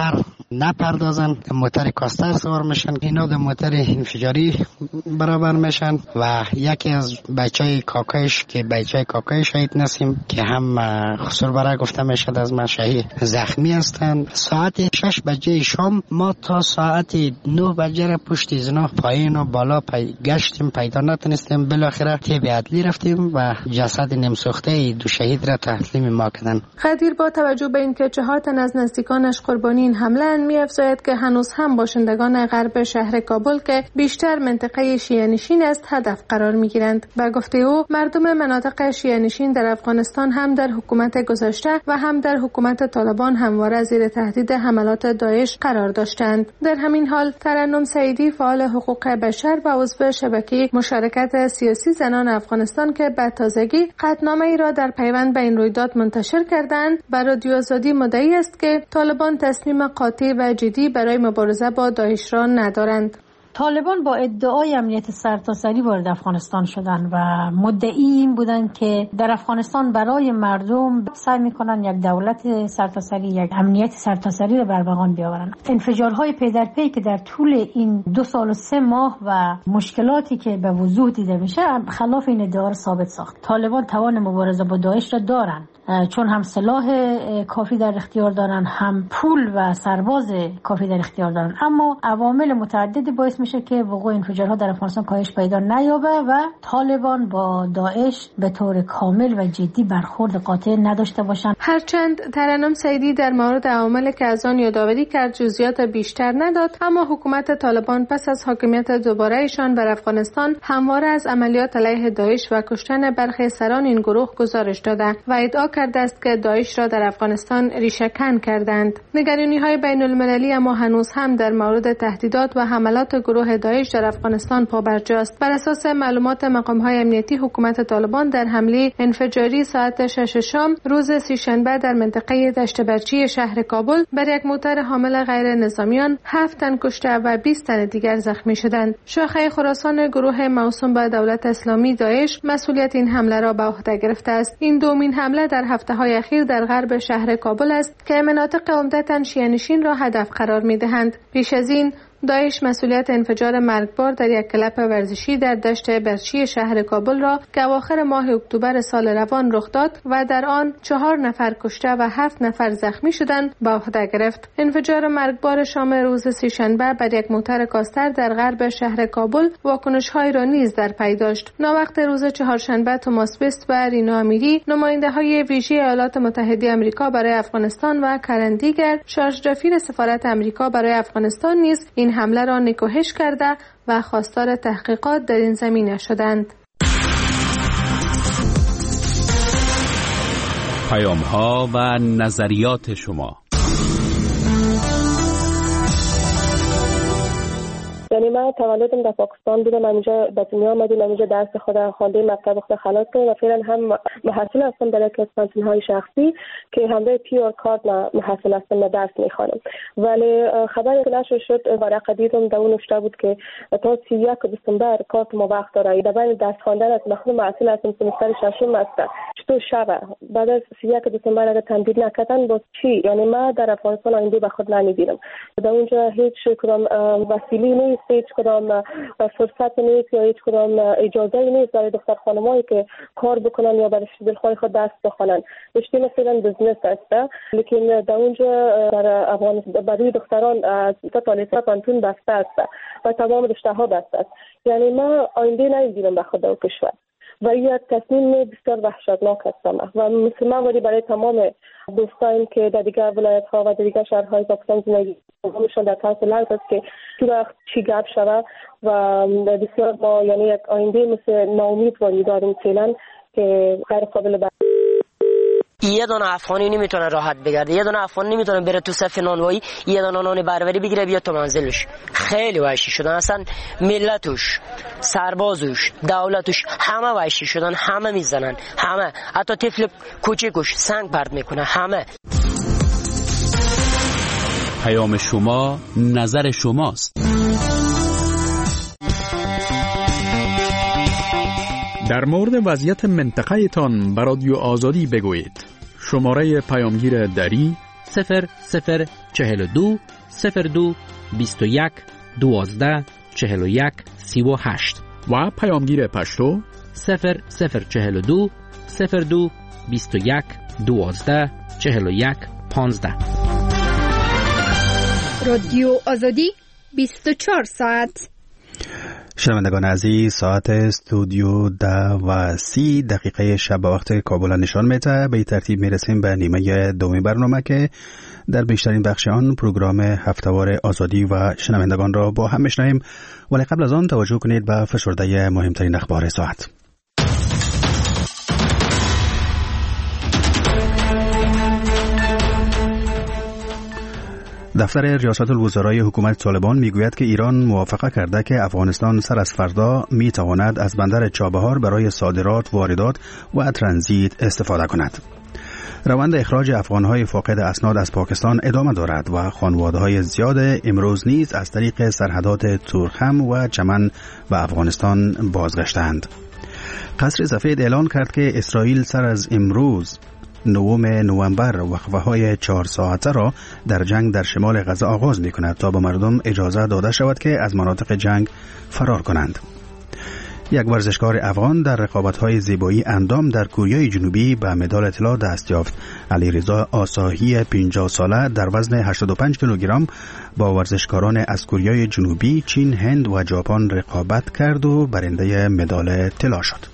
نپردازن، موتر کاستر سوار میشن، اینا در موتر انفجاری برابر میشن و یکی از بچهای کاکایش که بچهای کاکای شهید نسیم که هم خسر برای گفته میشد از من شهید زخمی هستند. ساعت شش بجه شام ما تا ساعت نه بجه را پشت زنا پایین و بالا پی گشتیم، پیدا نتونستیم. بالاخره تیب عدلی رفتیم و جسد نیم سوخته دو شهید را تسلیم ما کردن. قدیر با توجه به اینکه چهار تن از نزدیکانش قربانی این حمله می‌افزاید که هنوز هم باشندگان غرب شهر کابل که بیشتر منطقه شیعه نشین است هدف قرار می‌گیرند. به گفته او مردم مناطق شیعه نشین در افغانستان هم در حکومت گذشته و هم در حکومت طالبان همواره زیر تهدید حملات داعش قرار داشتند. در همین حال ترنم سعیدی فعال حقوق بشر و عضو شبکه مشارکت سیاسی زنان افغانستان که به تازگی قطعنامه ای را در پیوند به این رویداد منتشر کردند، بر رادیو آزادی مدعی است که طالبان تصمیم قاطع و جدی برای مبارزه با داعش را ندارند. طالبان با ادعای امنیت سرتاسری وارد افغانستان شدن و مدعی این بودن که در افغانستان برای مردم سعی میکنن یک دولت سرتاسری، یک امنیت سرتاسری را برمغان بیاورن. انفجارهای پی در پی که در طول این دو سال و سه ماه و مشکلاتی که به وضوح دیده میشه خلاف این ادعا را ثابت ساخت. طالبان توان مبارزه با داعش را دارن، چون هم سلاح کافی در اختیار دارن، هم پول و سرباز کافی در اختیار دارن، اما عوامل متعددی باعث میشه که وقوع انفجارها در افغانستان کاهش پیدا نیابه و طالبان با داعش به طور کامل و جدی برخورد قاطع نداشته باشند. هرچند ترنم سعیدی در مورد عوامل که از آن یادآوری کرد جزئیات بیشتر نداد، اما حکومت طالبان پس از حاکمیت دوباره ایشان بر افغانستان همواره از عملیات علیه داعش و کشتن برخی سران این گروه گزارش داده و ادعا کرده است که داعش را در افغانستان ریشه‌کن کردند. نگرانی‌های بین‌المللی اما هنوز هم در مورد تهدیدات و حملات گروه داعش در افغانستان پابرجاست. بر اساس معلومات مقام‌های امنیتی حکومت طالبان در حمله انفجاری ساعت شش شام روز سه‌شنبه در منطقه دشت برچی شهر کابل بر یک موتر حامل غیر نظامیان هفت تن کشته و بیست تن دیگر زخمی شدند. شاخه خراسان گروه موسوم به دولت اسلامی داعش مسئولیت این حمله را به عهده گرفته است. این دومین حمله در هفته‌های اخیر در غرب شهر کابل است که مناطق عمدتاً شیعه نشین را هدف قرار می‌دهند. پیش از این داعش مسئولیت انفجار مرگبار در یک کلب ورزشی در دشت برچی شهر کابل را که اواخر ماه اکتبر سال روان رخ داد و در آن چهار نفر کشته و هفت نفر زخمی شدند به عهده گرفت. انفجار مرگبار شام روز سه‌شنبه بر یک موتر کاستر در غرب شهر کابل واکنش‌های را نیز در پی داشت. ناوقت روز چهارشنبه توماس بیست و رینا امیری نماینده‌های ویژه ایالات متحده آمریکا برای افغانستان و کرن دیگر شارژ دافیر سفارت آمریکا برای افغانستان نیز این حمله را نکوهش کرده و خواستار تحقیقات در این زمینه شدند. پیام‌ها و نظریات شما. یعنی من تولدم در پاکستان بودم، اینجا به دنیا آمدیم، اینجا درس خود خوانده، مکتب خود خلاص کردم و فعلا هم محصل هستم در یک از پانسیون‌های شخصی که همراه پیور کارت محصل هستم و درس میخوانم. ولی خبری که نشر شد ورقه دیدم در اون نوشته بود که تا سی و یک دسامبر کارت ما وقت داره. در بین درس خواندن است، خود محصل هستم، سمستر ششم است. چطور شبه بعد از سی و یک دسامبر اگه تمدید نکردن باز چی؟ یعنی ما در افغانستان آینده به خود نمیبینم. در اونجا هیچ کدام وسیله نیست، هیچ کدام فرصت نیست یا هیچ کدام اجازه نیست برای دختر خانمایی که کار بکنن یا برای دلخواه خود درس بخونن. رشته مثلا بزنس است، لیکن در اونجا در افغانستان برای دختران از تا لیسانس پانتون بسته است و تمام رشته ها بسته است. یعنی ما آینده نمیبینم به خود و کشور و این یک تصمیم بسیار وحشتناک است و مسلمان ولی برای تمام دوستان که در دیگر ولایت ها و در دیگر شهرهای پاکستان زندگی می‌کنند در طرف لحظه است که تو وقت چی گپ شود و بسیار ما یعنی یک آینده مثل ناامیدواری داریم فعلا که غیر قابل بر یه دونه افغانی نمیتونه راحت بگرده، یه دونه افغانی نمیتونه بره تو صف نانوایی یه دونه نان بربری بگیره بیاد تو منزلش. خیلی وحشی شدن، اصلا ملتش، سربازش، دولتش همه وحشی شدن، همه میزنن، همه، حتی طفل کوچیکش سنگ پرت میکنه، همه. پیام شما نظر شماست. در مورد وضعیت منطقه تان بر رادیو آزادی بگویید. شماره پیامگیر دری صفر صفر چهل و دو صفر دو بیست و یک دوازده چهل و یک سی و هشت و پیامگیر پشتو صفر صفر چهل و دو صفر دو بیست و یک دوازده چهل و یک پانزده. رادیو آزادی بیست و چهار ساعت. شنوندگان عزیز، ساعت استودیو ده و سی دقیقه شب وقت کابل نشان میده. به ترتیب میرسیم به نیمه دومی برنامه که در بیشترین بخش آن پروگرام هفتهوار آزادی و شنوندگان را با هم میشنویم، ولی قبل از آن توجه کنید به فشرده مهمترین اخبار ساعت. دفتر ریاست الوزرای حکومت طالبان میگوید که ایران موافقه کرده که افغانستان سر از فردا میتواند از بندر چابهار برای صادرات، واردات و ترانزیت استفاده کند. روند اخراج افغانهای فاقد اسناد از پاکستان ادامه دارد و خانواده‌های زیاد امروز نیز از طریق سرحدات تورخم و چمن به افغانستان بازگشتند. قصر سفید اعلان کرد که اسرائیل سر از امروز نهم نوامبر وقفه‌های چهار ساعته را در جنگ در شمال غزه آغاز می‌کند تا به مردم اجازه داده شود که از مناطق جنگ فرار کنند. یک ورزشکار افغان در رقابت‌های زیبایی اندام در کره جنوبی به مدال طلا دست یافت. علیرضا آساهی پنجاه ساله در وزن هشتاد و پنج کیلوگرم با ورزشکاران از کره جنوبی، چین، هند و ژاپن رقابت کرد و برنده مدال طلا شد.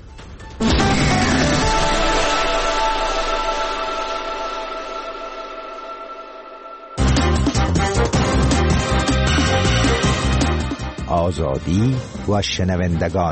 آزادی و شنوندگان.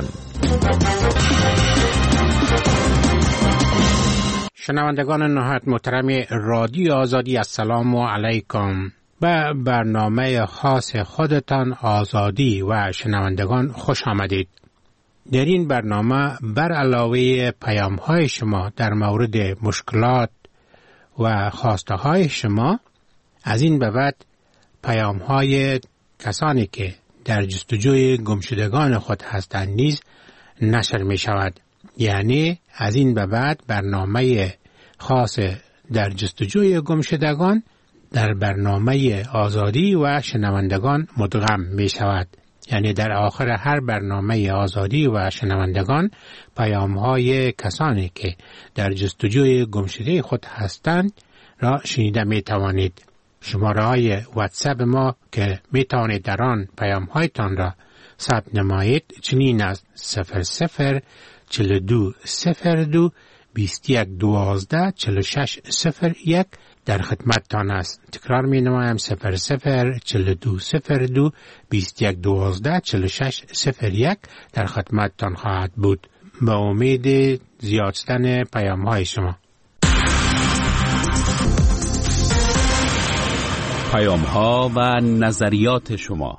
شنوندگان نهایت محترم رادیو آزادی، السلام علیکم. به برنامه خاص خودتان آزادی و شنوندگان خوش آمدید. در این برنامه بر علاوه پیام های شما در مورد مشکلات و خواسته های شما، از این به بعد پیام های کسانی که در جستجوی گمشدگان خود هستند نیز نشر می شود. یعنی از این به بعد برنامه خاص در جستجوی گمشدگان در برنامه آزادی و شنوندگان مدغم می شود. یعنی در آخر هر برنامه آزادی و شنوندگان پیام های کسانی که در جستجوی گمشده خود هستند را شنیده می توانید. شماره های واتساپ ما که می توانید در آن پیام هایتان را ثبت نمایید چنین است: صفر صفر چهل و دو صفر دو بیست و یک دوازده چهل و شش صفر یک در خدمتتان است. تکرار می نمایم: صفر صفر چهل و دو صفر دو بیست و یک دوازده چهل و شش صفر یک در خدمتتان خواهد بود. به امید زیاد شدن پیام های شما. پیام ها و نظریات شما.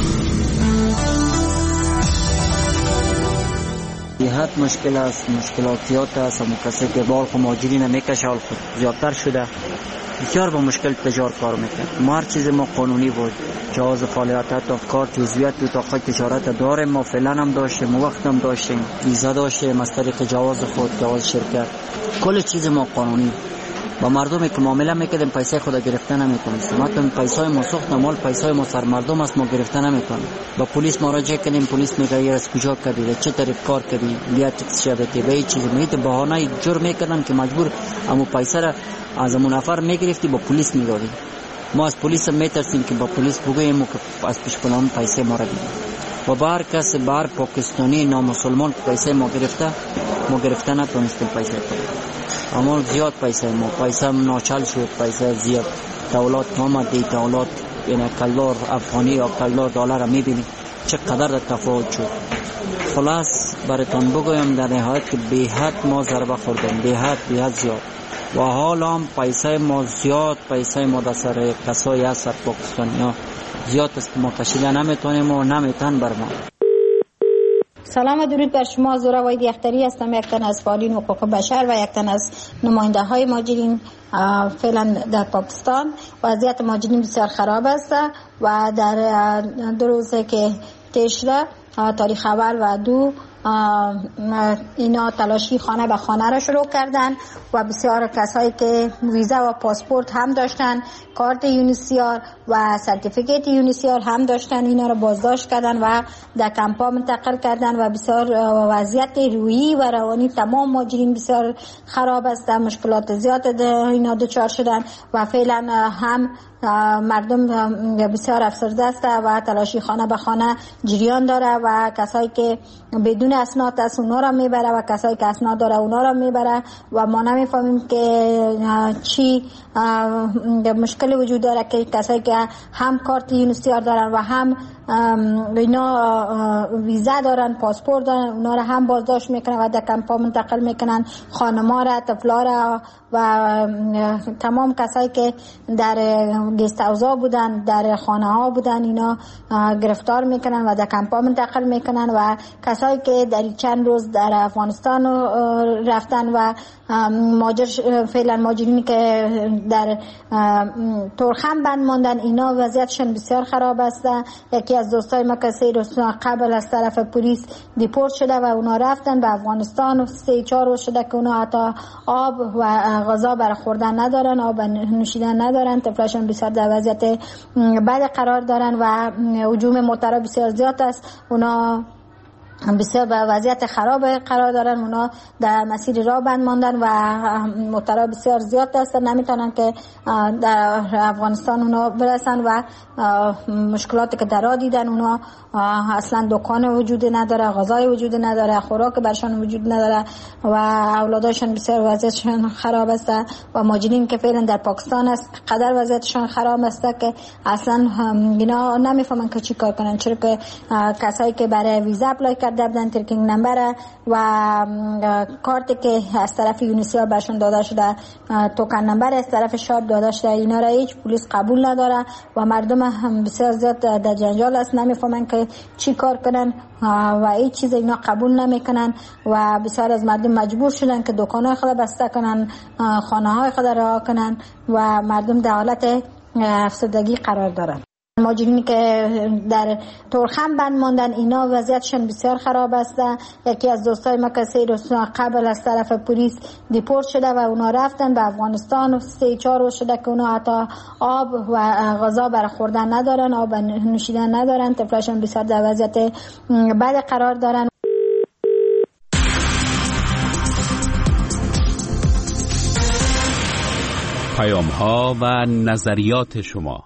جهت مشکل است، مشکلاتیات است. همون کسی که بال خو ماجری نمیکشه حال خود زیادتر شده، بسیار با مشکل تجار کار میکنه. ما هر چیز ما قانونی بود، جواز فعالیت تا کار جزویت بود تا خود تجارت داریم. ما فعلا هم داشتیم، وقت هم داشتیم، ویزا داشتیم از طریق جواز خود، جواز شرکت، کل چیز ما قانونی. با مردمی که معامله میکردیم پیسه خود گرفته نمیکنیم. ما پیسای ما سوخت مال پیسای ما سر مردم است، ما گرفته نمیکنیم. با پلیس مراجعه کردیم، پلیس میگه یه از کجا کردی، چه طریق کار کردی، بیا تکس شبتی به چیز میگه بهانه جور میکردن که مجبور امو پیسه را از امو نفر میگرفتی با پلیس میدادی. ما از پلیس میترسیم که با پلیس بگوییم که از پیش پلان پیسه ما را بگیر. و بار کس بار پاکستانی نامسلمان پیسه ما گرفته، ما گرفته نتونستیم پیسه کنیم. اما زیاد پیسه ما پیسه ناچل شد، پیسه زیاد. دولت آمد، دولت یعنی کلدار افغانی یا کلدار دلار میبینی چقدر در تفاوت شد. خلاص براتون بگویم در نهایت که به حد ما ضربه خوردیم، به حد به حد زیاد. و حالا هم پیسه ما زیاد، پیسه ما در سر کسایی هست در پاکستانی ها زیاد است که ما کشیده نمیتونیم و نمیتون بر ما. سلام و درود بر شما. زورا واید یختری هستم، یک تن از فعالین حقوق بشر و یک تن از نماینده های مهاجرین فعلا در پاکستان. وضعیت مهاجرین بسیار خراب است و در دو روزه که تیر شده، تاریخ اول و دو اینا تلاشی خانه به خانه را شروع کردن و بسیار کسایی که ویزا و پاسپورت هم داشتن، کارت یونیسیار و سرتیفیکیت یونیسیار هم داشتن، اینا را بازداشت کردن و در کمپا منتقل کردن و بسیار وضعیت روحی و روانی تمام مهاجرین بسیار خراب است، مشکلات زیاد اینا دچار شدن و فعلا هم مردم بسیار افسرده است و تلاشی خانه به خانه جریان داره و کسایی که بدون اسناد است اونا را میبره و کسایی که اسناد داره اونا را میبره و ما نمیفهمیم که چی مشکلی وجود داره که کسایی که هم کارت یونیسیار دارن و هم اینا ویزا دارن، پاسپورت دارن، اونا را هم بازداشت میکنن و در کمپا منتقل میکنن، خانما را، طفلا را و تمام کسایی که در گست هاوس‌ها بودن، در خانه ها بودن، اینا گرفتار میکنن و در کمپا منتقل میکنن و کسایی که در چند روز در افغانستان رفتن و ماجر فعلا ماجرینی که در تورخم بند ماندن، اینا وضعیتشون بسیار خراب است. یکی از دوستای ما که سه روز قبل از طرف پلیس دیپورت شده و اونا رفتن به افغانستان، سه چهار روز شده که اونا حتی آب و غذا برای خوردن ندارن، آب نوشیدن ندارن، طفلاشون بسیار در وضعیت بد قرار دارن و هجوم موترها بسیار زیاد است، اونا بسیار به وضعیت خراب قرار دارن، اونا در مسیر راه بند ماندن و موترها بسیار زیاد هستن، نمیتونن که در افغانستان اونا برسن و مشکلاتی که در راه دیدن، اونا اصلا دکان وجود نداره، غذای وجود نداره، خوراک برشان وجود نداره و اولاداشون بسیار وضعیتشون خراب است و ماجرین که فعلا در پاکستان است قدر وضعیتشون خراب است که اصلا اینا نمیفهمن که چی کار کنن، چرا که کسایی که برای ویزا اپلای کرده بودن، ترکینگ نمبر و کارتی که از طرف یونیسیار برشون داده شده، توکن نمبر از طرف شاب داده شده، اینا را هیچ پلیس قبول نداره و مردم هم بسیار زیاد در جنجال است، نمیفهمن که چی کار کنن و هیچ چیز اینا قبول نمیکنن و بسیار از مردم مجبور شدن که دکانهای خود بسته کنن، خانه های خود رها کنن و مردم در حالت افسردگی قرار دارن. ماجرینی که در تورخم بند ماندن، اینا وضعیتشون بسیار خراب است. یکی از دوستای ما که سه روز قبل از طرف پلیس دیپورت شده و اونا رفتن به افغانستان، سه چهار روز شده که اونا حتی آب و غذا برای خوردن ندارن، آب نوشیدن ندارن، طفلاشون بسیار در وضعیت بد قرار دارن. پیام ها و نظریات شما.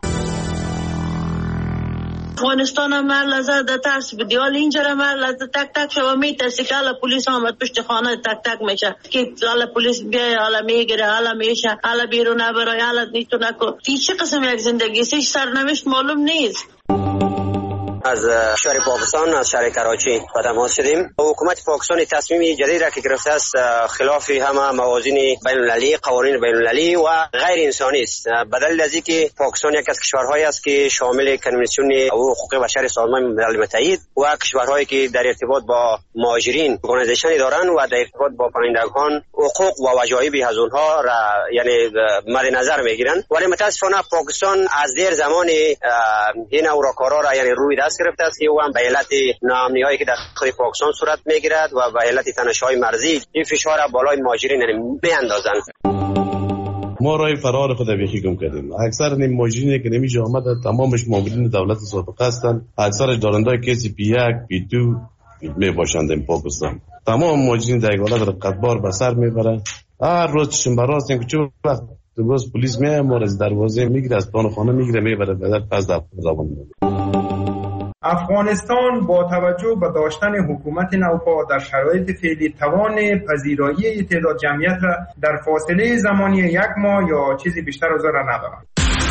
افغانستان هم هر لحظه در ترس بدی، حال اینجا هم هر لحظه تک تک شما میترسی که حالا پلیس آمد پشت خانه تک تک میشه که حالا پلیس بیای، حالا میگیره، حالا میشه، حالا بیرون نبرای، حالا نیتو نکن. این چه قسم یک زندگی سیش سرنوشت معلوم نیست. از شهر پاکستان، از شهر کراچی با تماس شدیم. حکومت پاکستان تصمیم جدید را که گرفته است خلاف همه موازین بین المللی، قوانین بین المللی و غیر انسانی است. بدل از اینکه پاکستان یک از کشورهایی است که شامل کنوانسیون حقوق بشر سازمان ملل متحد و کشورهایی که در ارتباط با مهاجرین ارگانیزیشنی دارند و در ارتباط با پناهندگان حقوق و وجایب از اونها را یعنی مد نظر میگیرند، ولی متاسفانه پاکستان از دیر زمان این اوراکارا را یعنی روی دست گرفته است که او هم به علت ناامنی‌هایی که در خود پاکستان صورت میگیرد و به علت تنش‌های مرزی این فشار بالای مهاجرین میاندازند. ما راه فرار خود بیخی گم کردیم. اکثر نیم مهاجرینی که نمیشه آمد تمامش مامورین دولت سابقه هستند، اکثر دارندگان کسی پی یک پی دو می باشند در پاکستان. تمام مهاجرین در حالت رقتبار به سر میبرند. هر روز چشم براست که چه وقت روز پلیس میاد ما از دروازه میگیره، از پان خانه میگیره میبره بعد پس در زبان. افغانستان با توجه به داشتن حکومت نوپا در شرایط فعلی توان پذیرایی تعداد جمعیت را در فاصله زمانی یک ماه یا چیزی بیشتر از آن را ندارد.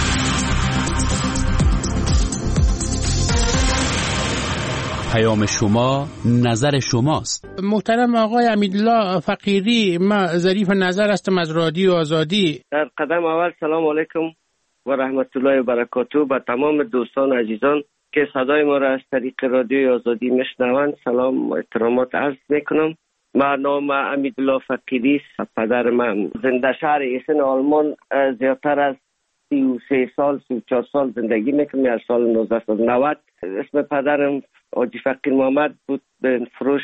پیام شما نظر شماست. محترم آقای امیدالله فقیری، ما ظریف نظر هستم از رادیو آزادی. در قدم اول سلام علیکم و رحمت الله و برکاته به تمام دوستان عزیزان که صدای ما را از طریق رادیو آزادی میشنوند سلام و احترامات عرض میکنم. من نام امیدالله فقیری است. پدر من زنده شهر ایسن آلمان زیادتر از سی و سه سال سی و چهار سال زندگی میکنم. از سال نوزده و نود اسم پدرم حاجی فقیر محمد بود بن فروش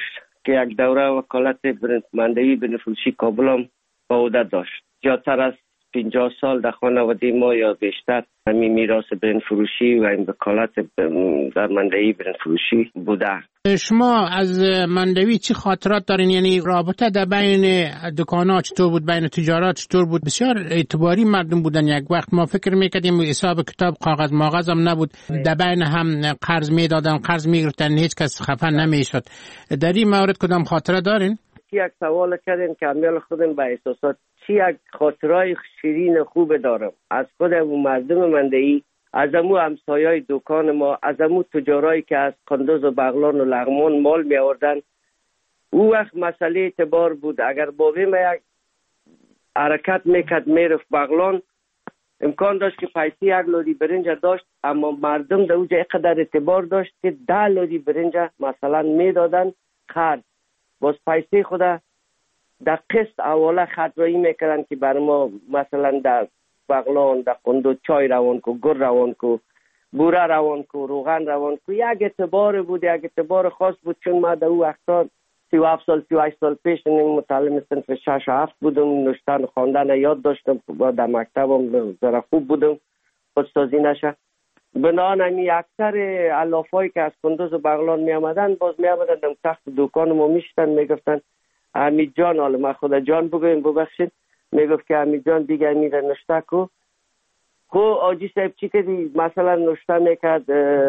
که یک دوره وکالت مندوی بنفروشی کابل هم به عهده داشت. زیادتر از پنجاه سال در خانواده ما یا بیشتر همین میراث برنج فروشی و این وکالت در مندوی برنج فروشی بوده. شما از مندوی چی خاطرات دارین؟ یعنی رابطه در بین دکان‌ها چطور بود، بین تجارت چطور بود؟ بسیار اعتباری مردم بودن. یک وقت ما فکر میکردیم حساب کتاب کاغذ ماغذ هم نبود، در بین هم قرض میدادن، قرض میگرفتن، هیچ کس خفه نمیشد. در این مورد کدام خاطره دارین؟ یک سوال کردین که امیال خودم به احساسات چی یک خاطرای شیرین خوب دارم از خود مردم مندوی، از امو همسایای دکان ما، از امو تجارایی که از قندوز و بغلان و لغمان مال می آوردن. او وقت مسئله اعتبار بود. اگر بابی ما یک حرکت میکرد میرفت بغلان، امکان داشت که پیسی یک لودی برنج داشت، اما مردم در اوجه اقدر اعتبار داشت که ده لودی برنج مثلا میدادن خرد، باز پیسی خود در قسط اوله خطرایی میکردن که بر ما مثلا در بغلان، در قندوز چای روان کو، گر روان کو، بوره روان کو، روغن روان کو. یک اعتبار بود، یک اعتبار خاص بود. چون ما در او وقتا سی و هفت سال سی و هشت سال پیش متعلم صنف شش و هفت بودم، نوشتن خواندن یاد داشتم، در مکتبم ذره خوب بودم، استادی نشه. بنابراین همی اکثر علافایی که از قندوز و بغلان می آمدن باز می آمدن در تخت دکان ما میشتن، میگفتن حمید جان، حالا من خدا جان بگویم ببخشید، میگفت که حمید جان دیگه میره نشته کو. خو آجی صاحب چی کردی؟ مثلا نشته میکرد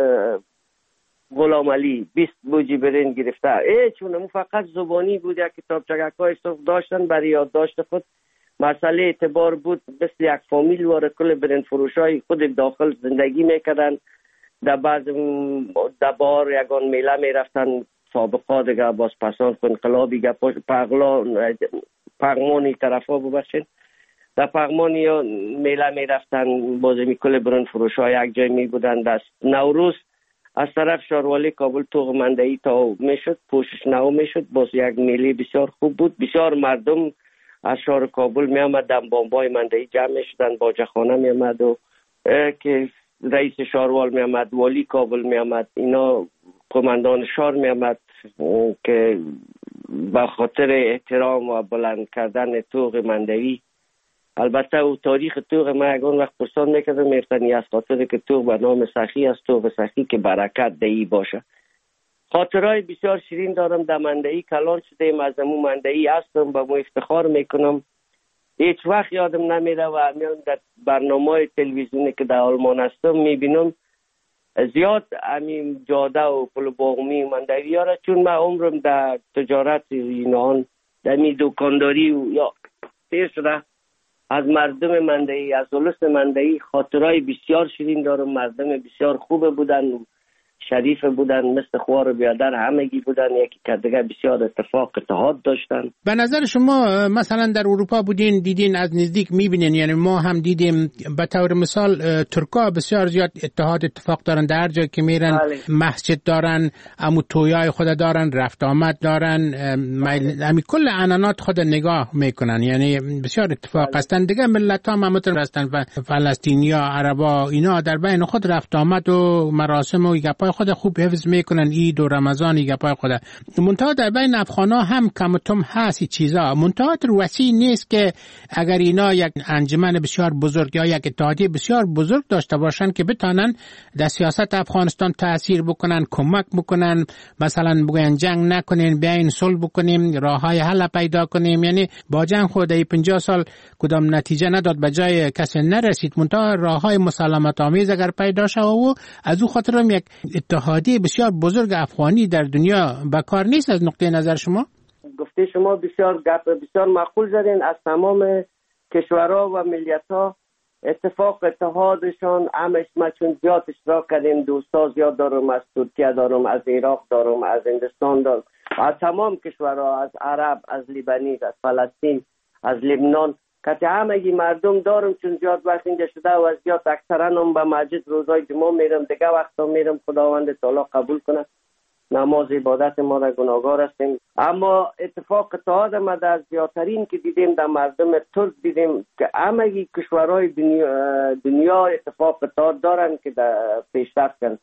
غلام علی بیست بوجی برنج گرفته. ای چون فقط زبانی بود، یک کتاب چگکای صف داشتن برای یادداشت خود. مسئله اعتبار بود، مثل یک فامیل واره کل برنج فروشای خود داخل زندگی میکردن. در بعض در بار یگان میله میرفتن، سابقا دیگه باز پسان انقلابی گه پغلان پغمانی طرف ها ببخشید، در پغمانی ها میله می رفتن، بازه می کل برنج فروش ها یک جای می بودن. دست نوروز از طرف شاروالی کابل توغ مندهی تا می شد، پوشش نو می شد، باز یک میله بسیار خوب بود. بسیار مردم از شهر کابل می آمدن، بامبای مندهی جمع می شدن، باجه خانه می آمد و که رئیس شاروال می آمد، والی کابل می آمد، اینا قماندان شهر می آمد که به خاطر احترام و بلند کردن توغ مندوی. البته او تاریخ توغ ما یکان وقت پرسان میکردم، میفتنی از خاطر که توغ به نام سخی است، توغ سخی که برکت دهی باشه. خاطرهای بسیار شیرین دارم. در مندوی کلان شدیم، از امو مندوی هستم، به مو افتخار میکنم. هیچ وقت یادم نمیره و همیان در برنامه تلویزیونی که در آلمان هستم میبینم زیاد همین جاده و پل باغمی مندوی ها را، چون من عمرم در تجارت اینان در می دکانداری و یا تیر شده، از مردم مندوی، از اولس مندوی خاطرهای بسیار شیرین دارم. مردم بسیار خوب بودن، شریف بودن، مثل خوار بیادر همگی بودن، یکی که دیگه بسیار اتفاق اتحاد داشتن. به نظر شما مثلا در اروپا بودین، دیدین، از نزدیک میبینین، یعنی ما هم دیدیم به طور مثال ترکا بسیار زیاد اتحاد اتفاق دارن، در جایی که میرن بله. مسجد دارن، امو تویای خود دارن، رفت آمد دارن، همین کل عنعنات خود نگاه میکنن، یعنی بسیار اتفاق بله. هستن. دیگه ملت ها همتون هستن و فلسطینی ها، عربا، اینا در بین خود رفت آمد و مراسم و گپای خود خوب حفظ میکنن، عید و رمضان گپای خود. منتها در بین افغانا هم کم و تم هست چیزا، منتها وسیع نیست که اگر اینا یک انجمن بسیار بزرگ یا یک اتحادیه بسیار بزرگ داشته باشن که بتانن در سیاست افغانستان تأثیر بکنن، کمک بکنن، مثلا بگن جنگ نکنین، بیاین صلح بکنیم، راههای حل پیدا کنیم. یعنی با جنگ خود ای پنجاه سال کدام نتیجه نداد، به جای کسی نرسید، منتها راههای مسالمت آمیز اگر پیدا شد و از او خاطر هم یک اتحادیه بسیار بزرگ افغانی در دنیا بکار نیست. از نقطه نظر شما گفته شما بسیار گپ بسیار معقول زدین. از تمام کشورها و ملیت‌ها اتفاق اتحادشان همش ما چون زیاد اشتراک کردیم، دوستا زیاد دارم، از ترکیه دارم، از عراق دارم، از هندوستان دارم، از تمام کشورها، از عرب، از لیبانی، از فلسطین، از لبنان، که همگی مردم دارم. چون زیاد وقت اینجا شده و زیاد اکثرا هم به مسجد روزای جمعه میرم، دیگه وقتا میرم، خداوند تعالی قبول کنه نماز عبادت ما را گناهگار هستیم. اما اتفاق اتحاد ما در زیادترین که دیدیم در مردم ترک دیدیم که همگی کشورهای دنیا, دنیا اتفاق اتحاد دارن که در پیشرفت کردن.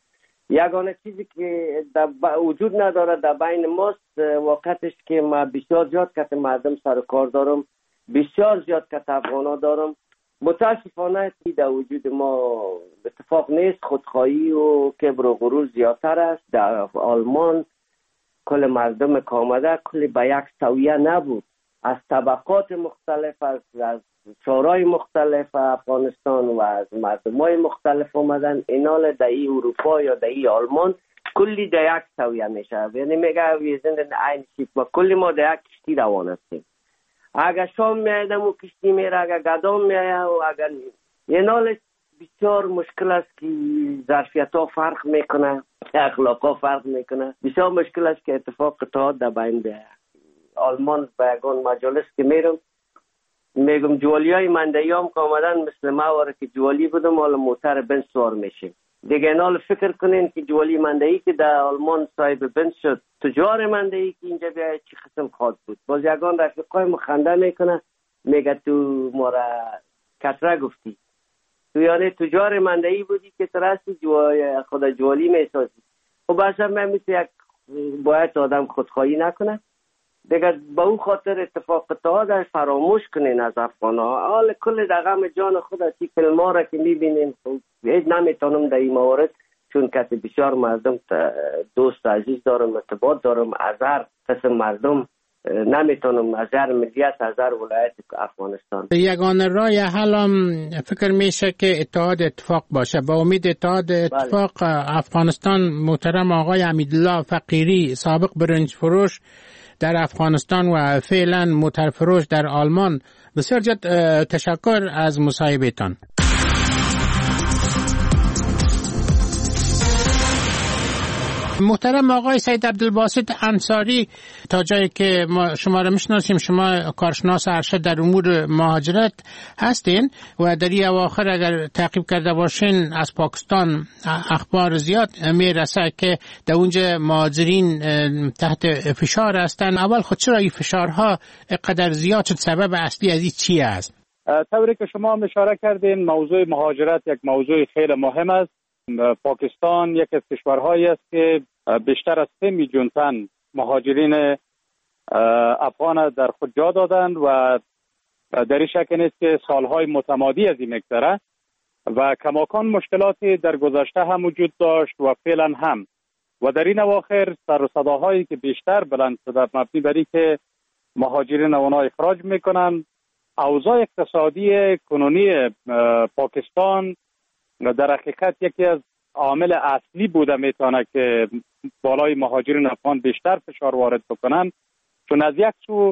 یگانه چیزی که وجود نداره در بین ماست واقعتش که ما بسیار زیاد کت مردم سر کار دارم، بسیار زیاد کت افغانا دارم. متاسفانه در وجود ما اتفاق نیست. خودخواهی و کبر و غرور زیادتر است. در آلمان کل مردم که آمده کل به یک سویه نبود، از طبقات مختلف، از, از شورای مختلف افغانستان و از مردمای مختلف آمدن. اینال در ای اروپا یا در ای آلمان کلی در یک سویه میشه، یعنی میگه ویزند این شیپ ما کلی ما در یک کشتی روان هستیم. اگر شام میایدم و کشتی میره، اگر گدام میایه و اگر اینال بسیار مشکل است که ظرفیت ها فرق میکنه، اخلاق ها فرق میکنه. بسیار مشکل است که اتفاق اتحاد در بین به آلمان به یگان مجالس که میرم میگم جوالی های مندهی هم که آمدن مثل ما واره که جوالی بودم حالا موتر بنز سوار میشیم دیگه. اینال فکر کنین که جوالی مندهی که در آلمان صاحب بنز شد، تجار مندهی که اینجا بیاید چی قسم خواهد بود. باز یگان رفیقای مخنده میکنه میگه تو ما را کتره گفتی، تو یعنی تجار مندهی بودی که ترستی جو... خود جوالی میسازی. خب اصلا من مثل یک باید آدم خودخواهی نکنه دیگه. با اون خاطر اتفاق اتحاد فراموش کنین از افغان ها. حال کل دغم جان خود از این فیلم ها را که میبینین هیچ نمیتونم در این موارد، چون کسی بسیار مردم دوست عزیز دارم، ارتباط دارم، از هر قسم مردم نمیتونم، از هر ملیت، از هر ولایت افغانستان. یگانه رای حلم فکر میشه که اتحاد اتفاق باشه. با امید اتحاد اتفاق بله. افغانستان محترم آقای امیدالله فقیری، سابق برنج فروش در افغانستان و فعلا موتر فروش در آلمان، بسیار زیاد تشکر از مصاحبهتان. محترم آقای سید عبدالباسط انصاری، تا جایی که ما شما را میشناسیم شما کارشناس ارشد در امور مهاجرت هستین و در این اواخر اگر تعقیب کرده باشین از پاکستان اخبار زیاد میرسه که در اونجا مهاجرین تحت فشار هستن. اول خود چرا این فشارها قدر زیاد شد؟ سبب اصلی از این چی است؟ طوری که شما اشاره کردین موضوع مهاجرت یک موضوع خیلی مهم است. پاکستان یک از کشورهایی است که بیشتر از سه میلیون تن مهاجرین افغان در خود جا دادند و در این شک نیست که سالهای متمادی از این میگذره و کماکان مشکلاتی در گذشته هم وجود داشت و فعلا هم و در این اواخر سر و صداهایی که بیشتر بلند شده مبنی بر اینکه مهاجرین اونا اخراج میکنن. اوضاع اقتصادی کنونی پاکستان در حقیقت یکی از عامل اصلی بوده میتونه که بالای مهاجرین افغان بیشتر فشار وارد بکنن، چون از یک سو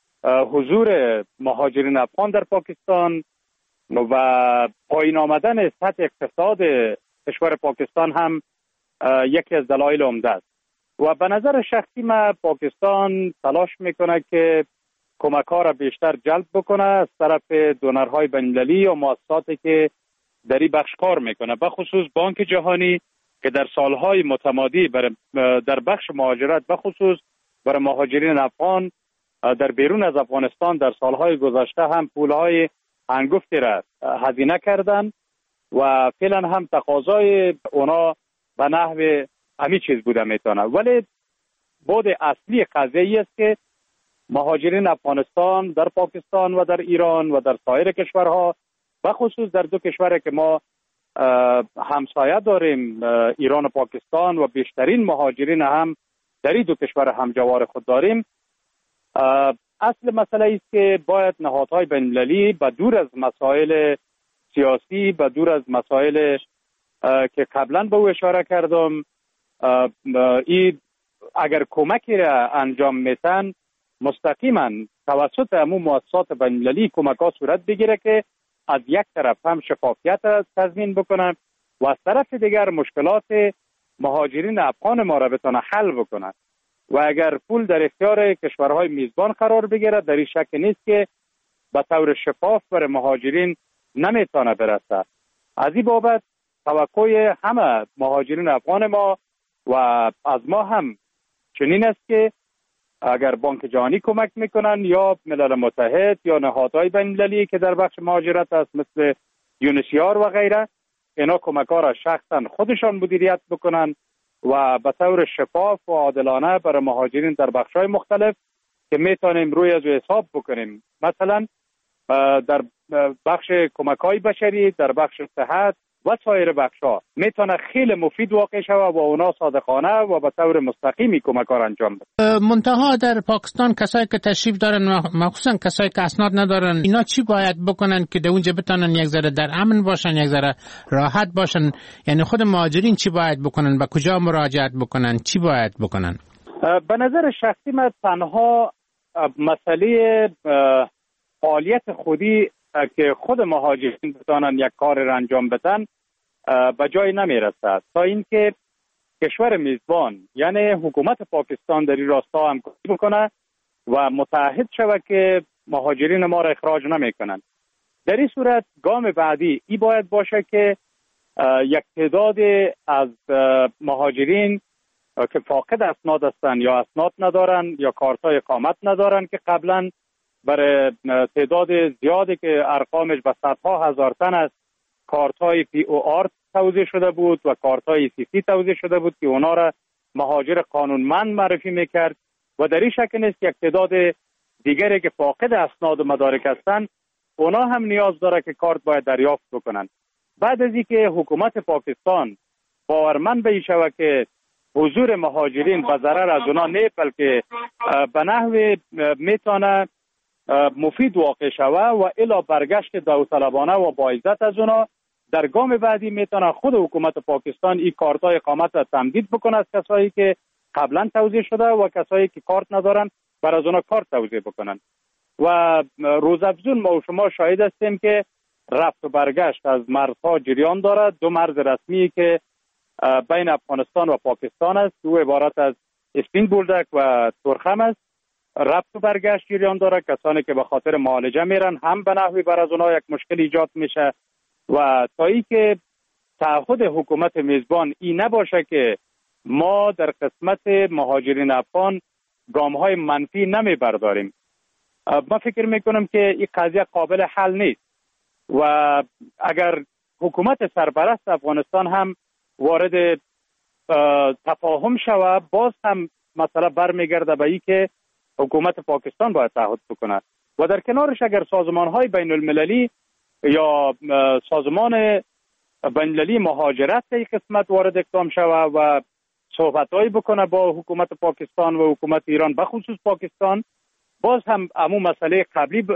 حضور مهاجرین افغان در پاکستان و پایین آمدن سطح اقتصاد کشور پاکستان هم یکی از دلایل عمده است و به نظر شخصی من پاکستان تلاش میکنه که کمک‌ها را بیشتر جلب بکنه از طرف دونرهای بین‌المللی و مؤسساتی که در این بخش کار میکنه، به خصوص بانک جهانی که در سالهای متمادی در بخش مهاجرت به خصوص برای مهاجرین افغان در بیرون از افغانستان در سالهای گذشته هم پولهای هنگفتی را هزینه کردن و فعلا هم تقاضای اونا به نحو همین چیز بوده میتونه. ولی بود اصلی قضیه است که مهاجرین افغانستان در پاکستان و در ایران و در سایر کشورها و خصوص در دو کشوری که ما همسایه داریم ایران و پاکستان و بیشترین مهاجرین هم در این دو کشور همجوار خود داریم، اصل مسئله است که باید نهادهای بین‌المللی به دور از مسائل سیاسی، به دور از مسائل که قبلا به او اشاره کردم، این اگر کمکی را انجام میتن مستقیما توسط همون مؤسسات بین‌المللی کمک ها صورت بگیره که از یک طرف هم شفافیت را تضمین بکنن و از طرف دیگر مشکلات مهاجرین افغان ما را بتونه حل بکنن و اگر پول در اختیار کشورهای میزبان قرار بگیره در این شک نیست که به طور شفاف بر مهاجرین نمیتونه برسه. از این بابت توقع همه مهاجرین افغان ما و از ما هم چنین است که اگر بانک جهانی کمک میکنن یا ملل متحد یا نهادهای بین‌المللی که در بخش مهاجرت است مثل یونسیار و غیره، اینا کمک ها را شخصا خودشان مدیریت بکنن و به طور شفاف و عادلانه برای مهاجرین در بخش‌های مختلف که میتونیم روی از حساب بکنیم. مثلا در بخش کمک‌های بشری، در بخش صحت و سایر بخش‌ها میتونه خیلی مفید واقع شود و اونا صادقانه و به طور مستقیمی کمک ها انجام بده. منتها در پاکستان کسایی که تشریف دارن، مخصوصا کسایی که اسناد ندارن، اینا چی باید بکنن که در اونجا بتونن یک ذره در امن باشن، یک ذره راحت باشن؟ یعنی خود مهاجرین چی باید بکنن؟ به کجا مراجعت بکنن؟ چی باید بکنن؟ به نظر شخصی من تنها مسئله فعالیت خودی که خود مهاجرین بتانن یک کار را انجام بدن به جای نمیرسد تا اینکه کشور میزبان یعنی حکومت پاکستان در این راستا همکاری بکنه و متعهد شود که مهاجرین ما را اخراج نمیکنن. در این صورت گام بعدی ای باید باشه که یک تعداد از مهاجرین که فاقد اسناد هستند یا اسناد ندارن یا کارتای اقامت ندارن که قبلا برای تعداد زیادی که ارقامش به صدها هزار تن است کارتای پی او آر توزیع شده بود و کارتای سی سی توزیع شده بود که اونا را مهاجر قانونمند معرفی میکرد و در این شکل نیست یک تعداد دیگری که فاقد اسناد و مدارک هستند اونا هم نیاز داره که کارت باید دریافت بکنن. بعد از اینکه حکومت پاکستان باورمند به این شود که حضور مهاجرین به ضرر از اونا نه بلکه به نحو میتونه مفید واقع شوه و الی برگشت داوطلبانه و با عزت از اونا، در گام بعدی میتونه خود حکومت پاکستان این کارتای اقامت را تمدید بکنه از کسایی که قبلا توزیع شده و کسایی که کارت ندارن بر از اونا کارت توزیع بکنن. و روزافزون ما و شما شاهد هستیم که رفت و برگشت از مرزها جریان دارد. دو مرز رسمی که بین افغانستان و پاکستان است، دو عبارت از اسپین بولدک و تورخم است، رفت و برگشت جریان داره. کسانی که به خاطر معالجه میرن هم به نحوی بر از اونها یک مشکل ایجاد میشه و تا ای که تعهد حکومت میزبان این نباشه که ما در قسمت مهاجرین افغان گام های منفی نمی برداریم، ما فکر میکنم که این قضیه قابل حل نیست و اگر حکومت سرپرست افغانستان هم وارد تفاهم شود باز هم مسئله برمیگرده به این که حکومت پاکستان باید تعهد بکنه و در کنارش اگر سازمان های بین المللی یا سازمان بین المللی مهاجرت در قسمت وارد اقدام شود و صحبت هایی بکنه با حکومت پاکستان و حکومت ایران به خصوص پاکستان، باز هم امو مسئله قبلی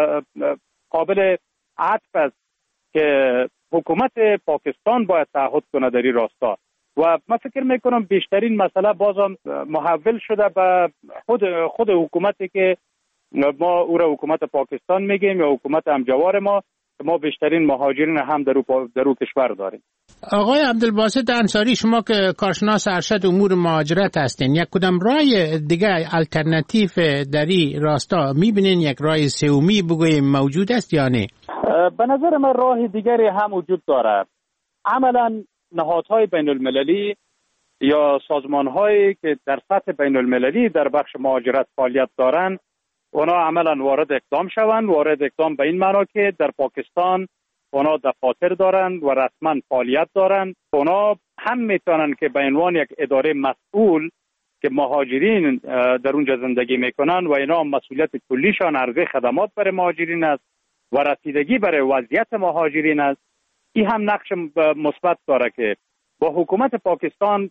قابل عطف است که حکومت پاکستان باید تعهد کنه در این راستا و من فکر میکنم بیشترین مسئله بازم محول شده به خود خود حکومتی که ما او را حکومت پاکستان میگیم یا حکومت همجوار ما، ما بیشترین مهاجرین هم در او در او کشور داریم. آقای عبدالباسط انصاری، شما که کارشناس ارشد امور مهاجرت هستین، یک کدام راه دیگه الटरनेटिव در این راستا میبینین؟ یک راه سومی بگوییم موجود است یا نه؟ به نظر من راه دیگری هم وجود داره. عملاً نهادهای بین المللی یا سازمانهایی که در سطح بین المللی در بخش مهاجرت فعالیت دارند اونا عملا وارد اقدام شوند. وارد اقدام به این معنا که در پاکستان اونا دفاتر دارند و رسما فعالیت دارند. اونا هم میتونن که به عنوان یک اداره مسئول که مهاجرین در اونجا زندگی میکنن و اینا مسئولیت کلیشان عرضه خدمات برای مهاجرین است و رسیدگی برای وضعیت مهاجرین است. این هم نقش مثبت داره که با حکومت پاکستان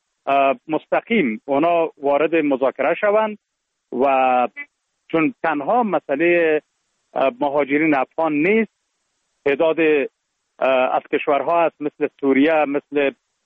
مستقیم اونا وارد مذاکره شوند و چون تنها مسئله مهاجرین افغان نیست، تعداد از کشورها هست مثل سوریه، مثل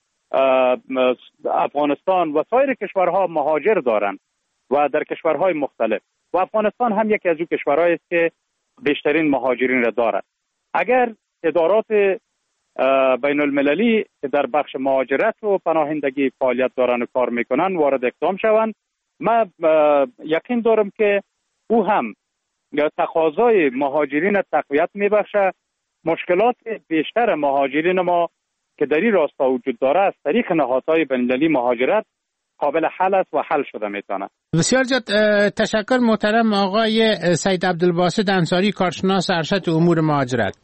افغانستان و سایر کشورها مهاجر دارند و در کشورهای مختلف و افغانستان هم یکی از اون کشورهایی است که بیشترین مهاجرین را دارد. اگر ادارات بین المللی که در بخش مهاجرت و پناهندگی فعالیت دارن و کار میکنن وارد اقدام شوند، من یقین دارم که او هم تقاضای مهاجرین تقویت میبخشه. مشکلات بیشتر مهاجرین ما که در این راستا وجود داره از طریق نهادهای بین المللی مهاجرت قابل حل است و حل شده میتونه. بسیار زیاد تشکر محترم آقای سید عبدالباسط انصاری، کارشناس ارشد امور مهاجرت.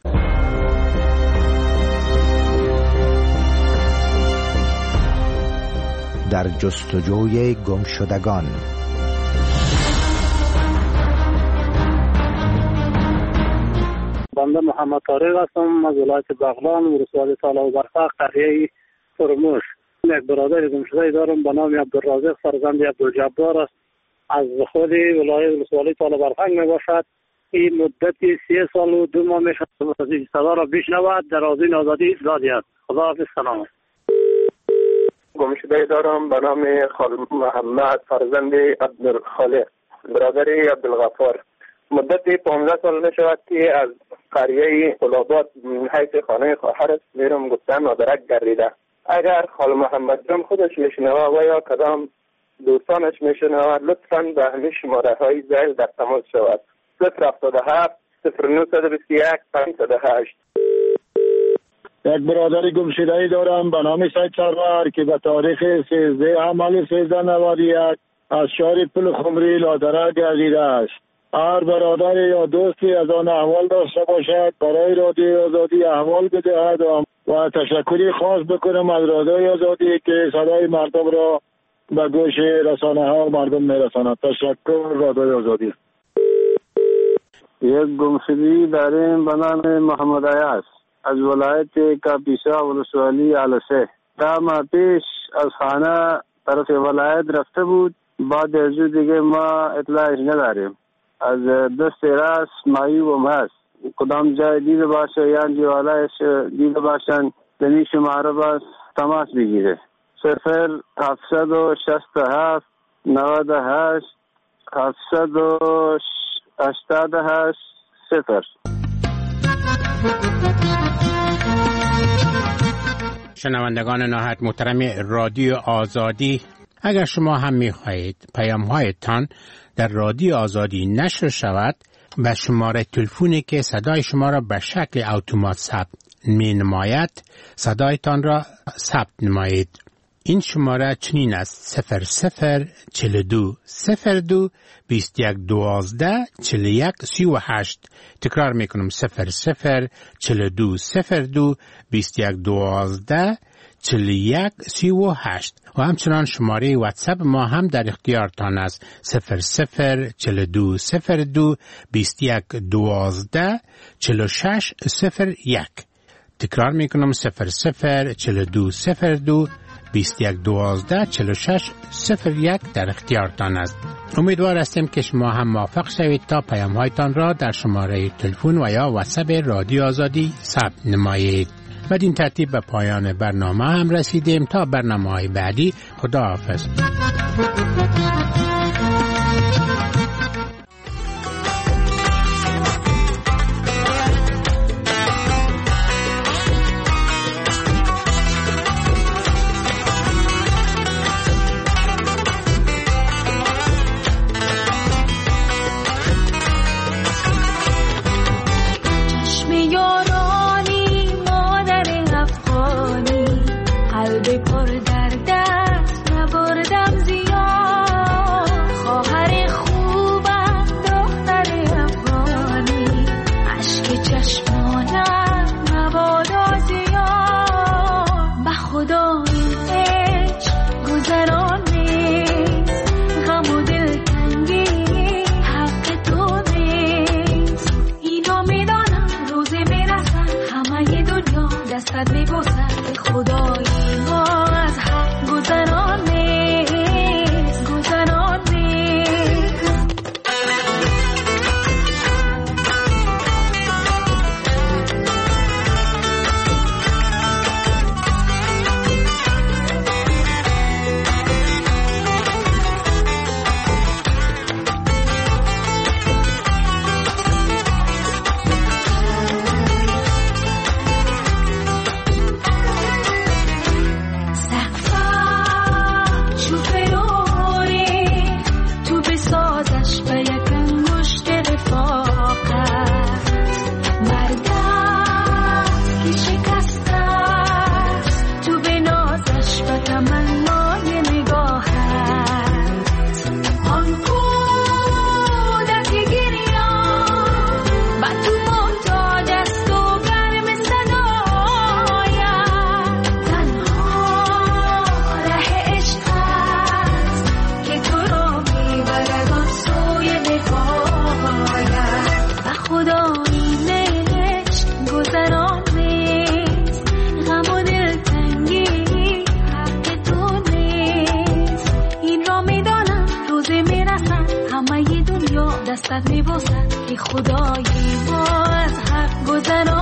در جستجوی گمشدگان. بنده محمد طارق هستم از ولایت بغلان، ولسوالی تالا و برفق، قریه فرموش. یک برادر گمشده دارم به نام عبدالرازق فرزند عبدالجبار است. از خود ولایت ولسوالی تالا برفق می باشد. این مدتی سه سال و دو ماه می شود صدا را بشنود. در آذین آزادی اطلاع است. خدا حافظ. سلام. گمشده دارم به نام خال محمد فرزند عبدالخالق، برادر عبدالغفار. مدت پانزده سال می شود که از قریه قلابات حیث خانه خواهرش میرم گفتن مدرک گردیده. اگر خال محمد جان خودش میشنوه و یا کدام دوستانش میشنوه لطفاً به همین شماره های زیل در تماس شود. صفر هفتاد و هفت صفر نهصد و بیست و یک پانصد و هشت. یک برادر گمشده دارم به نام سید سرور که به تاریخ سیزده عمل سیزده نود و یک از شهر پل خمری لادرک گردیده است. هر برادر یا دوستی از آن احوال داشته باشد برای رادیوی آزادی احوال بدهد و تشکری خاص بکنم از رادیوی آزادی که صدای مردم را به گوش رسانه ها و مردم میرساند. تشکر رادیوی آزادی. یک گمشدگی داریم به نام محمد عیاض از ولایت کاپیسا ولسوالی علسه. ده ماه پیش از خانه طرف ولایت رفته بود. بعد از دیگه ما اطلاعش نداریم. از دست راست معیوب هست. کدام جای دیده باشه یا جوالایش دیده باشن دنی شماره باز تماس بگیره. صفر هفتصد و شست و هفت نود و هشت هفتصد و هشتاد و هشت صفر. شنوندگان نهایت محترم رادیو آزادی، اگر شما هم می‌خواهید پیام‌هایتان در رادیو آزادی نشر شود، به شماره تلفنی که صدای شما را به شکل اتومات ثبت می‌نماید صدایتان را ثبت نمایید. این شماره چنین است: صفر صفر چهل و دو صفر دو بیست و یک دوازده چهل و یک سی و هشت. تکرار میکنم: صفر صفر چهل و دو صفر دو بیست و یک دوازده چهل و یک سی و هشت. و همچنان شماره واتساپ ما هم در اختیارتان است: صفر صفر چهل و دو صفر دو بیست و یک دوازده چهل و شش صفر یک. تکرار میکنم: صفر صفر چهل و دو صفر دو بیست و یک دوازده چهل و شش صفر یک در اختیارتان است. امیدوار هستیم که شما هم موفق شوید تا پیام هایتان را در شماره تلفن و یا واتساپ رادیو آزادی ثبت نمایید. بدین ترتیب به پایان برنامه هم رسیدیم. تا برنامه های بعدی، خدا حافظ. دستت میبوسد ای خدایی با از حق گذر